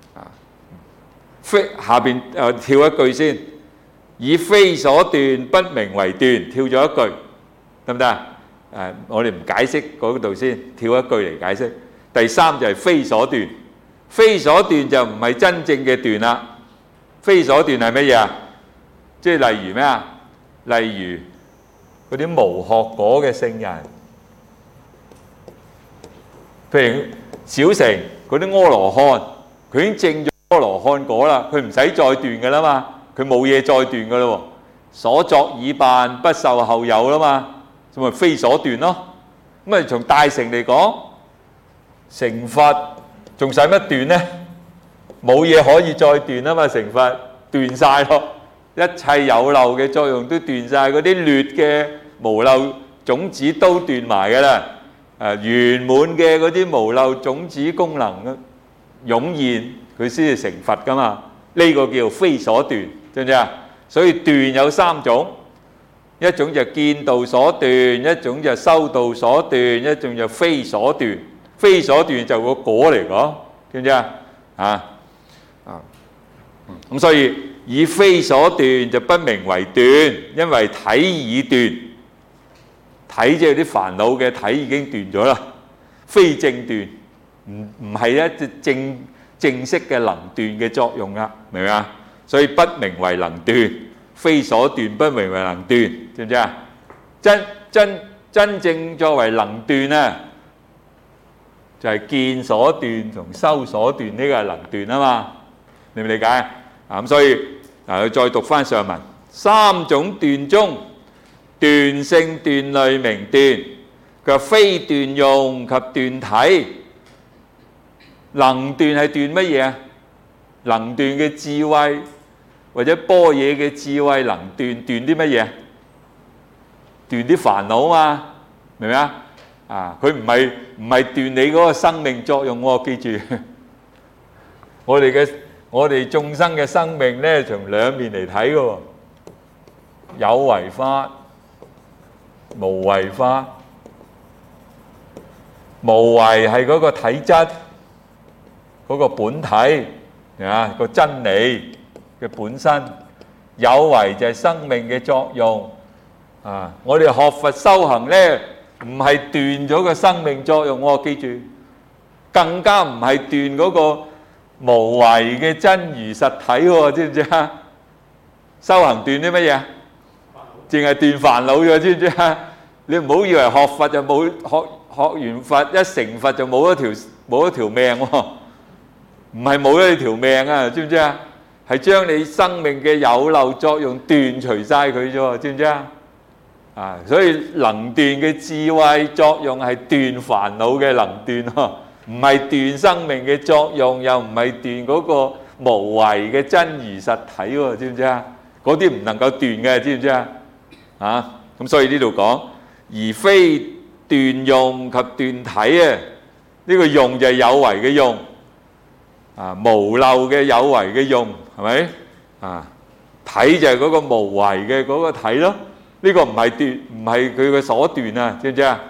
非下邊跳一句先，以非所斷不明為斷，跳咗一句得唔得我哋唔解釋嗰度先，跳一句嚟解釋。第三就係非所斷，非所斷就唔係真正嘅斷啦。非所斷係乜嘢啊？即係例如咩啊？例如嗰啲無學果嘅聖人，譬如小乘嗰啲阿羅漢，佢已經證咗阿羅漢果啦，佢唔使再斷噶啦嘛，佢冇嘢再斷噶啦喎。所作已辦，不受後有啦嘛，咁咪非所斷咯。咁啊，從大乘嚟講，成佛仲使乜斷呢？冇嘢可以再斷啊嘛，成佛斷晒咯，一切有漏嘅作用都斷晒，嗰啲劣嘅無漏種子都斷埋噶啦。圓滿嘅嗰啲無漏種子功能湧現，佢先至成佛噶嘛。呢個叫非所斷，知唔知啊？所以斷有三種，一種就見道所斷，一種就修道所斷，一種就非所斷。非所斷就個果嚟講，知唔知啊？咁所以以非所斷就不名為斷，因為體已斷。體即係啲煩惱嘅體已經斷咗啦，非正斷，唔係一正式嘅能斷嘅作用啦，明唔明啊？所以不名為能斷，非所斷不名為能斷，知唔知啊？真正作為能斷啊，就係見所斷同修所斷，呢個係能斷啊嘛，你明唔理解啊？咁所以佢再讀翻上文，三種斷中，斷性斷類名斷，佢話非斷用及斷體。能斷係斷乜嘢啊？能斷嘅智慧或者般若嘅智慧能斷啲乜嘢？斷啲煩惱嘛，明唔明啊？佢唔係斷你嗰個生命作用喎，記住，我哋眾生嘅生命咧，從兩面嚟睇嘅喎，有為法、無為法。無為係嗰個體質。嗰個本體個真理嘅本身，有為就係生命嘅作用我哋學佛修行呢，唔係斷咗個生命作用喎，記住，更加唔係斷嗰個無為嘅真如實體喎，知唔知啊？修行斷啲乜嘢？淨係斷煩惱啫，知唔知啊？你唔好以為學佛就冇學完佛一成佛就冇一條命喎。唔係冇咗你條命啊，知唔知啊？係將你生命嘅有漏作用斷除晒佢啫，知唔知啊？所以能斷嘅智慧作用係斷煩惱嘅能斷喎，唔係斷生命嘅作用，又唔係斷嗰個無為嘅真如實體喎，知唔知啊？嗰啲唔能夠斷嘅，知唔知啊？咁所以呢度講，而非斷用及斷體啊，呢個用就係有為嘅用。無漏嘅有為嘅用，係咪？體就係嗰個無為嘅嗰個體咯。呢個唔係斷，唔係佢嘅所斷啊，知唔知啊？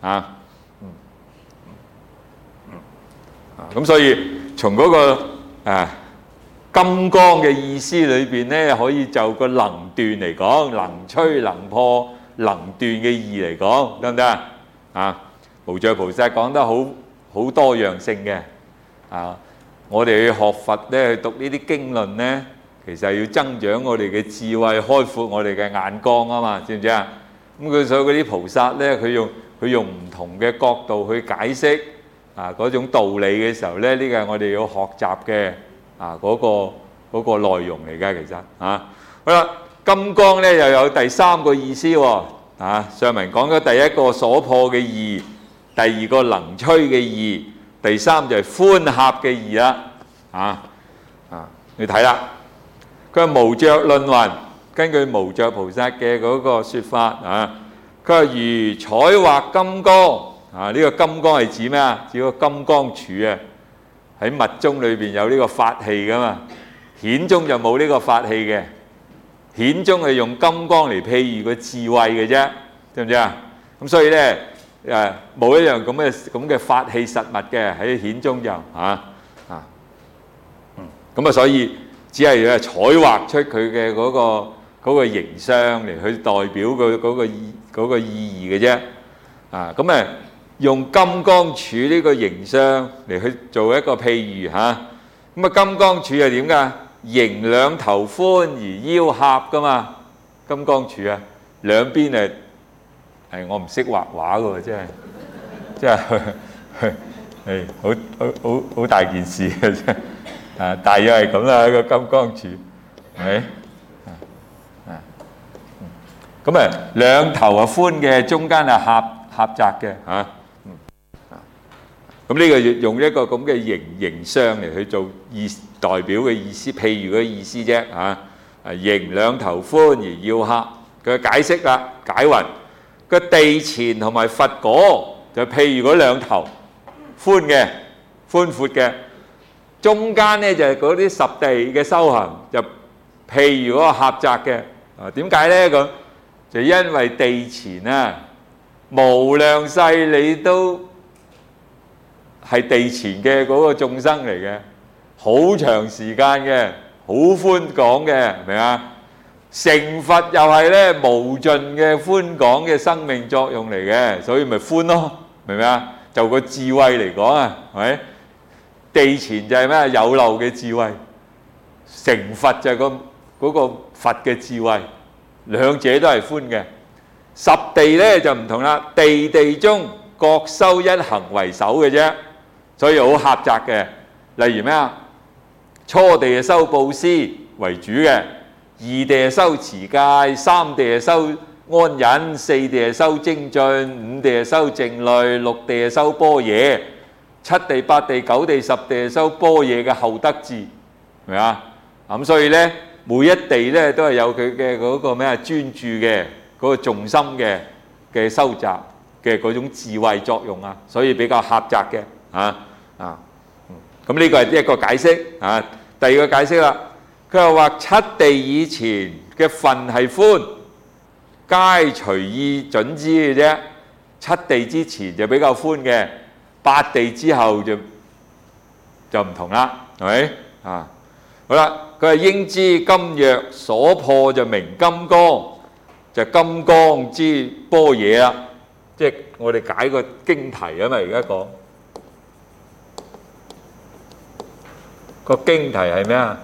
咁所以從嗰個金剛嘅意思裏邊咧，可以就個能斷嚟講，能摧能破能斷嘅義嚟講，得唔得啊？無著菩薩講得好多樣性嘅我哋去學佛咧，去讀呢啲經論咧，其實係要增長我哋嘅智慧，開闊我哋嘅眼光啊嘛，知唔知啊？咁所以嗰啲菩薩咧，佢用唔同嘅角度去解釋嗰種道理嘅時候咧，呢個係我哋要學習嘅嗰個內容嚟嘅，其實好啦，金剛咧又有第三個意思喎上文講咗第一個所破嘅義，第二個能摧嘅義。第三就係寬狹嘅義啦，你睇啦，佢話無著論云，根據無著菩薩嘅嗰個説法佢話如彩畫金剛呢個金剛係指咩啊？指個金剛杵喺密宗裏邊有呢個法器噶嘛，顯宗就冇呢個法器嘅，顯宗係用金剛嚟譬喻個智慧嘅啫，知唔知啊？咁所以咧。冇一樣咁嘅法器實物嘅喺顯宗就所以只係彩畫出佢嘅嗰個形象嚟去代表佢嗰個意義嘅啫用金剛杵呢個形象嚟去做一個譬喻金剛杵係點㗎？形兩頭寬而腰狹㗎嘛，金剛杵兩邊我唔識畫畫嘅喎，真係好大件事嘅啫。大約係咁啦，一個金剛杵，係咪？咁兩頭寬嘅，中間狹窄嘅咁呢個用一個咁嘅形相嚟去做代表嘅意思，譬如嘅意思啫形兩頭寬而腰狹，佢解釋啦，解雲。個地前同埋佛果就譬如嗰兩頭寬闊嘅，中間咧就係嗰啲十地嘅修行，就譬如嗰個狹窄嘅。點解咧？咁就因為地前無量世你都係地前嘅嗰個眾生嚟嘅，好長時間嘅， 好寬廣嘅，明啊？成佛又係咧無盡嘅寬廣嘅生命作用嚟嘅，所以咪寬咯，明唔明啊？就個智慧嚟講啊，係咪？地前就係咩？有漏嘅智慧，成佛就係嗰個佛嘅智慧，兩者都係寬嘅。十地咧就唔同啦，地地中各修一行為首嘅啫，所以好狹窄嘅。例如咩啊？初地係修布施為主嘅，二地係修持戒，三地係修安忍，四地係修精進，五地係修靜慮，六地係修般若，七地八地九地十地係修般若嘅後得智，明唔明啊？咁所以咧，每一地咧都係有佢嘅嗰個咩啊專注嘅嗰個重心嘅收集嘅嗰種智慧作用啊，所以比較狹窄嘅咁呢個係一個解釋啊。第二個解釋啦，佢又話七地以前嘅分係寬，皆隨意準之嘅啫。七地之前就比較寬嘅，八地之後就唔同啦，係咪啊？好啦，佢係應知今若所破就名金剛，就金剛之般若啦。即係我哋解個經題啊嘛，而家講個經題係咩啊？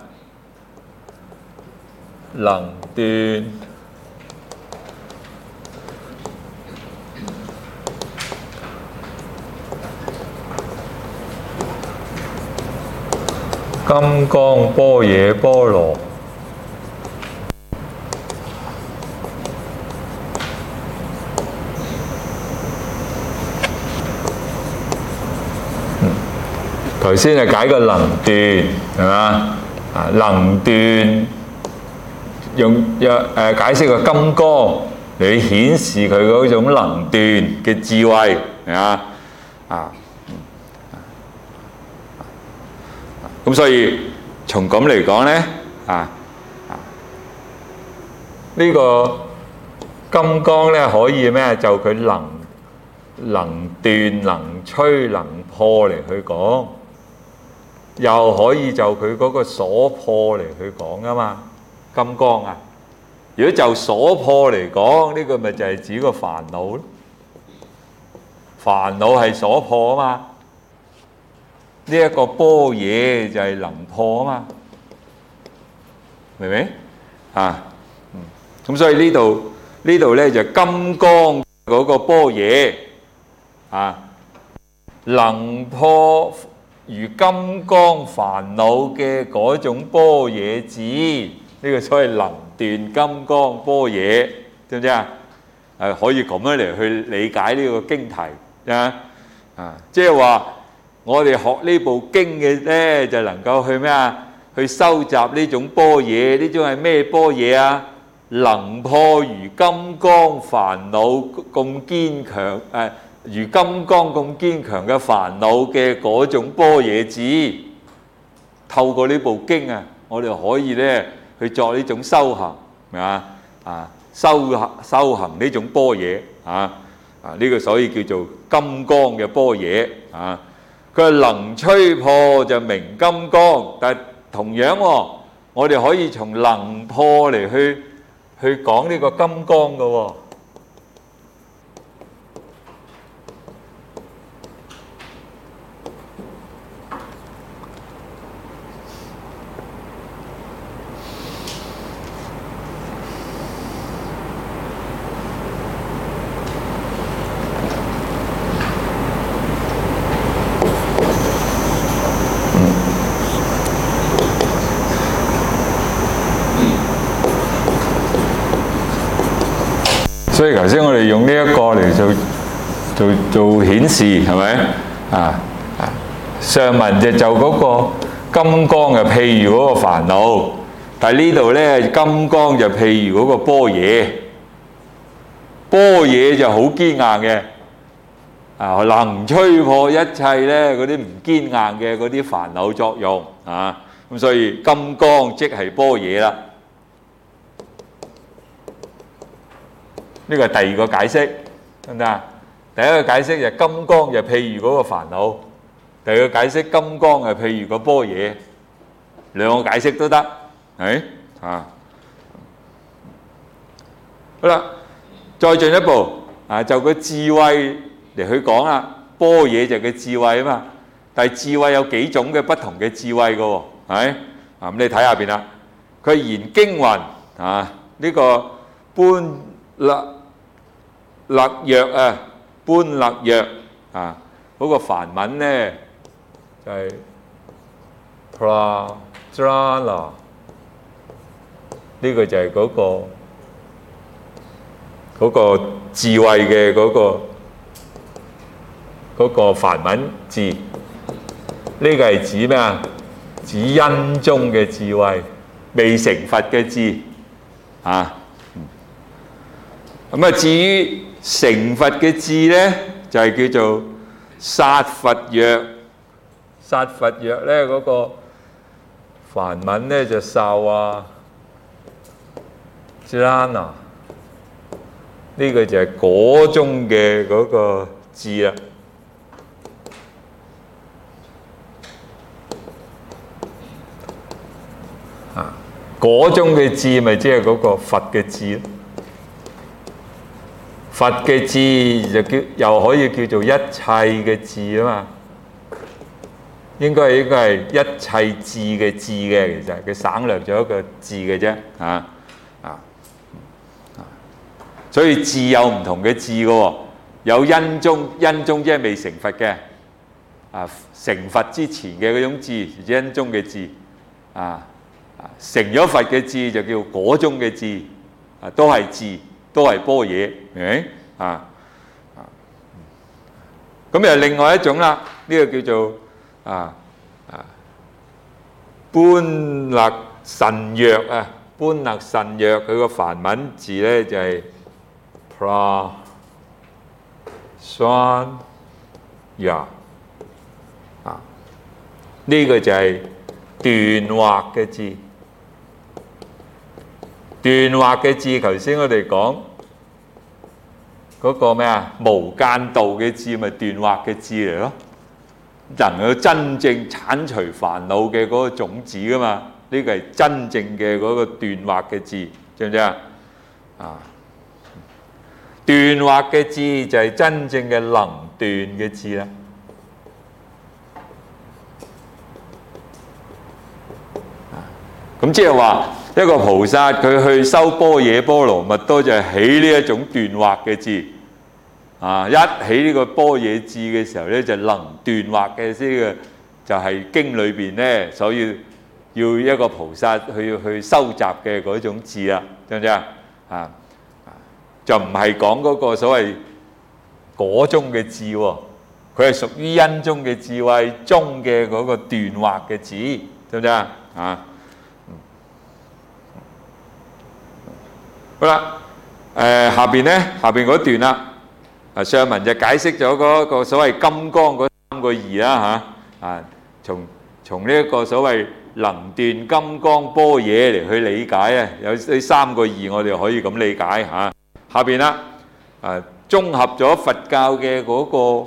能斷金剛般若波羅。頭先就解個能斷係嘛？能斷用解釋個金剛嚟顯示佢嗰種能斷嘅智慧係嘛？咁所以從咁嚟講咧，呢個金剛咧可以咩？就佢能斷、能摧、能破嚟去講。又可以就佢嗰個所破嚟去講噶嘛，金剛啊！如果就所破嚟講，呢個咪就係指個煩惱咯。煩惱係所破啊嘛，呢一個般若就係能破啊嘛，明唔明啊？咁所以呢度咧就金剛嗰個般若能破如金剛煩惱嘅嗰種般若智，呢個所謂能斷金剛般若，知唔知啊？可以咁樣嚟去理解呢個經題即係話我哋學呢部經嘅咧，就能夠去咩啊？去收集呢種般若，呢種係咩般若啊？能破如金剛煩惱咁堅強如金剛咁堅強嘅煩惱嘅嗰種般若智，透過呢部經啊，我哋可以咧去作呢種修行，明嘛？修行呢種般若呢個所以叫做金剛嘅般若佢話能摧破就名金剛，但係同樣我哋可以從能破嚟去講呢個金剛嘅喎。所以頭先我哋用呢一個嚟做顯示係咪上文就嗰個金剛嘅譬如嗰個煩惱，但係呢度咧金剛就譬如嗰個般若，般若就好堅硬嘅能摧破一切咧嗰啲唔堅硬嘅嗰啲煩惱作用咁所以金剛即係般若啦。呢個係第二個解釋，得唔得啊？第一個解釋就金剛就譬如嗰個煩惱，第二個解釋金剛係譬如個般若，兩個解釋都得係啊。好啦，再進一步就個智慧嚟去講啦。般若就叫智慧啊嘛，但係智慧有幾種嘅不同嘅智慧嘅喎，係咁你睇下邊啦。佢言經云呢個般勒若般勒若嗰個梵文咧就係 prajnana， 呢個就係嗰個智慧嘅嗰個梵文字。呢個係指咩啊？指因中嘅智慧，未成佛嘅智咁至於成佛嘅智咧，就係叫做殺佛若。殺佛若咧嗰個梵文咧就薩jnana，呢個就係果中嘅嗰個智啦。果中嘅智咪即係嗰個佛嘅智咯。佛嘅智就又可以叫做一切嘅智啊嘛。應該係一切智嘅智嘅，其實佢省略咗一個智嘅啫所以智有唔同嘅智嘅喎，有因中即係未成佛嘅成佛之前嘅嗰種智，因中嘅智成咗佛嘅智就叫果中嘅智都係智，都係般若，明唔明咁又另外一種啦，呢個叫做般勒神若般勒神若，佢個梵文字咧就係 prajnana 呢個就係斷惑嘅智。斷惑嘅智，頭先我哋講嗰個咩無間道嘅智，咪斷惑嘅智嚟咯。人要真正剷除煩惱嘅嗰個種子噶嘛，呢個係真正嘅嗰個斷惑嘅智，知唔知啊？斷惑嘅智就係真正嘅能斷嘅智啦。咁即係話一個菩薩佢去修般若波羅蜜多，就係起呢一種斷惑嘅智一起呢個般若智嘅時候咧，就能斷惑嘅呢個就係經裏邊咧，所以要一個菩薩去收集嘅嗰種智啦，知唔知就唔係講嗰個所謂果中嘅智喎，佢係屬於因中嘅智慧中嘅嗰個斷惑嘅智，知唔知好啦，下邊嗰段啦，上文就解釋咗嗰個所謂金剛嗰三個義啦從呢一個所謂能斷金剛般若嚟去理解有呢三個義，我哋可以咁理解下邊啦，綜合咗佛教嘅嗰個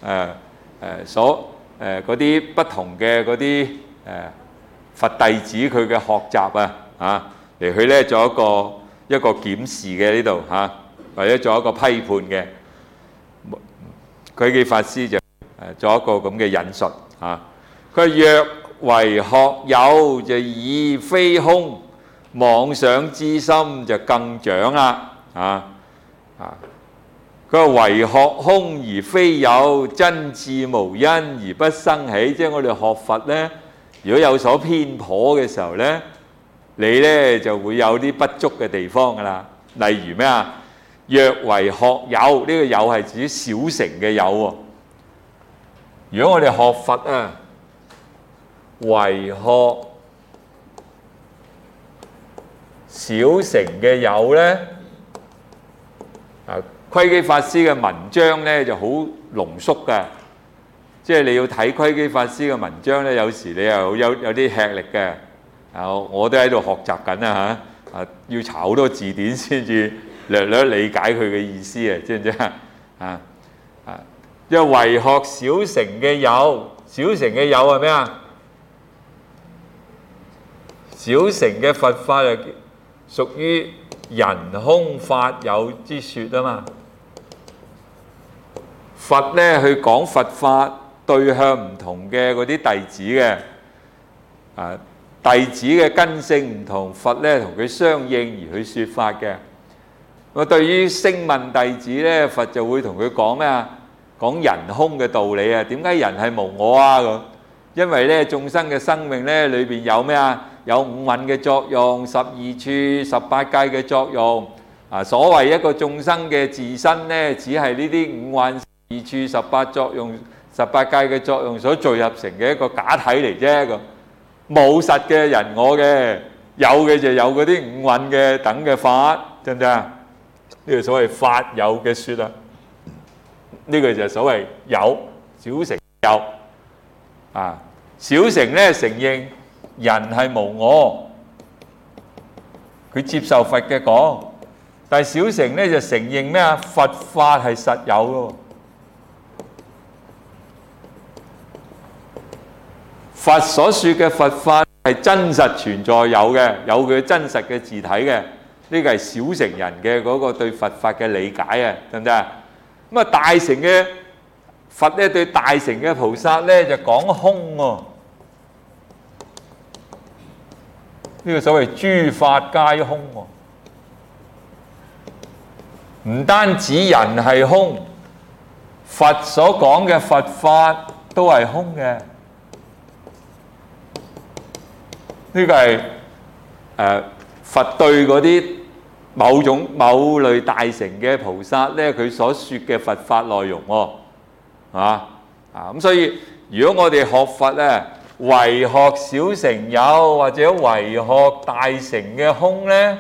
嗰啲不同嘅嗰啲佛弟子佢嘅學習嚟去咧做一個檢視嘅呢度或者做一個批判嘅，窺基法師就做一個咁嘅引述佢若為學有就以非空妄想之心就更長啦佢話為學空而非有，真智無因而不生起，即係我哋學佛咧，如果有所偏頗嘅時候咧，你咧就會有啲不足嘅地方噶啦。例如咩若為學有，呢個有係指小乘嘅有喎。如果我哋學佛為學小乘嘅有咧，窺基法師嘅文章咧就好濃縮㗎，即係你要睇窺基法師嘅文章咧，有時你又有啲吃力嘅。我都喺度學習緊要查好多字典先至略略理解佢嘅意思知唔知因為為學小乘嘅有，小乘嘅有係咩小小乘嘅佛法就屬於人空法有之說啊嘛。佛咧去講佛法，對向唔同嘅嗰啲弟子嘅，弟子嘅根性唔同，佛咧同佢相應而去説法嘅。咁對於聲聞弟子咧，佛就會同佢講咩啊？講人空嘅道理啊！點解人係無我啊？咁因為咧眾生嘅生命咧裏邊有咩啊？有五蘊嘅作用、12處、18界嘅作用。所謂一個眾生嘅自身咧，只係呢啲五蘊、12處、18作用、18界嘅作用所聚合成嘅一個假體嚟啫。咁冇實嘅人我嘅，有嘅就有嗰啲五蘊嘅等嘅法，知唔知啊？呢個所謂法有嘅説啊，呢個就係所謂有，小乘有啊。小乘咧承認人係無我，佢接受佛嘅講，但係小乘咧就承認咩啊？佛法係實有嘅，佛所說嘅佛法係真實存在有嘅，有佢真實嘅自體嘅。呢個係小乘人嘅嗰個對佛法嘅理解啊，得唔得啊？咁啊，大乘嘅佛咧對大乘嘅菩薩咧就講空喎。呢個所謂諸法皆空喎，唔單止人係空，佛所講嘅佛法都係空嘅。呢個係佛對嗰啲某類大乘嘅菩薩咧，佢所說嘅佛法內容喎，係嘛？咁所以如果我哋學佛咧，唯學小乘有或者唯學大乘嘅空咧，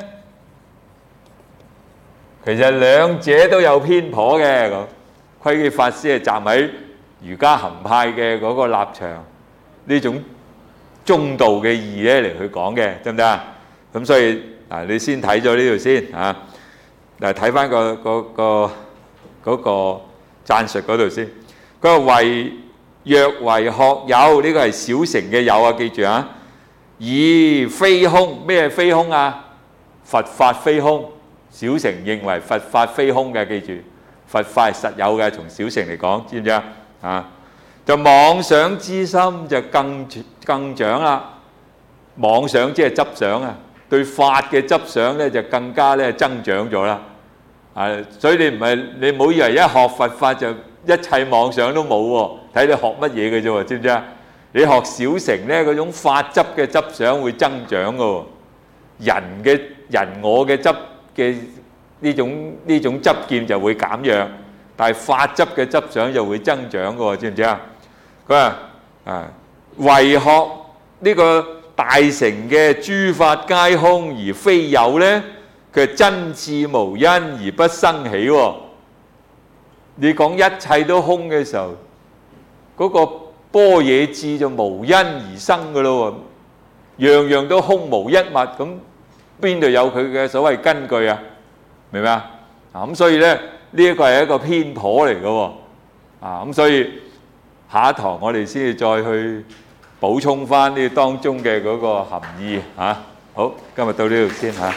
其實兩者都有偏頗嘅。咁窺基法師係站喺瑜伽行派嘅嗰個立場，呢種中道嘅義咧嚟去講嘅，得唔得啊？咁所以你先睇咗呢度先嚇，睇翻嗰個贊述嗰度先。佢話若為學有，呢個係小乘嘅有啊，記住啊！以非空，咩係非空啊？佛法非空，小乘認為佛法非空嘅，記住，佛法係實有嘅，從小乘嚟講，知唔知啊？就妄想之心就更長啦。妄想即係執想啊，對法嘅執想咧就更加咧增長咗啦。所以你唔好以為一學佛法就一切妄想都冇喎，睇你學乜嘢嘅啫喎，知唔知啊？你學小乘咧，嗰種法執嘅執想會增長嘅喎，人我嘅執嘅呢種執見就會減弱，但係法執嘅執想就會增長嘅喎，知唔知啊？佢話唯學呢個大乘嘅諸法皆空而非有咧，佢係真智無因而不生起喎。你講一切都空嘅時候，嗰個般若智就無因而生嘅咯喎，樣樣都空無一物，咁邊度有佢嘅所謂根據啊？明唔明啊？咁所以咧，呢一個係一個偏頗嚟嘅喎。咁所以下一堂我哋先至再去補充翻呢當中嘅嗰個含義嚇。好，今日到呢度先嚇。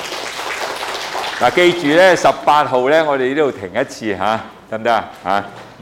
記住咧，18號咧，我哋呢度停一次嚇，得唔得啊？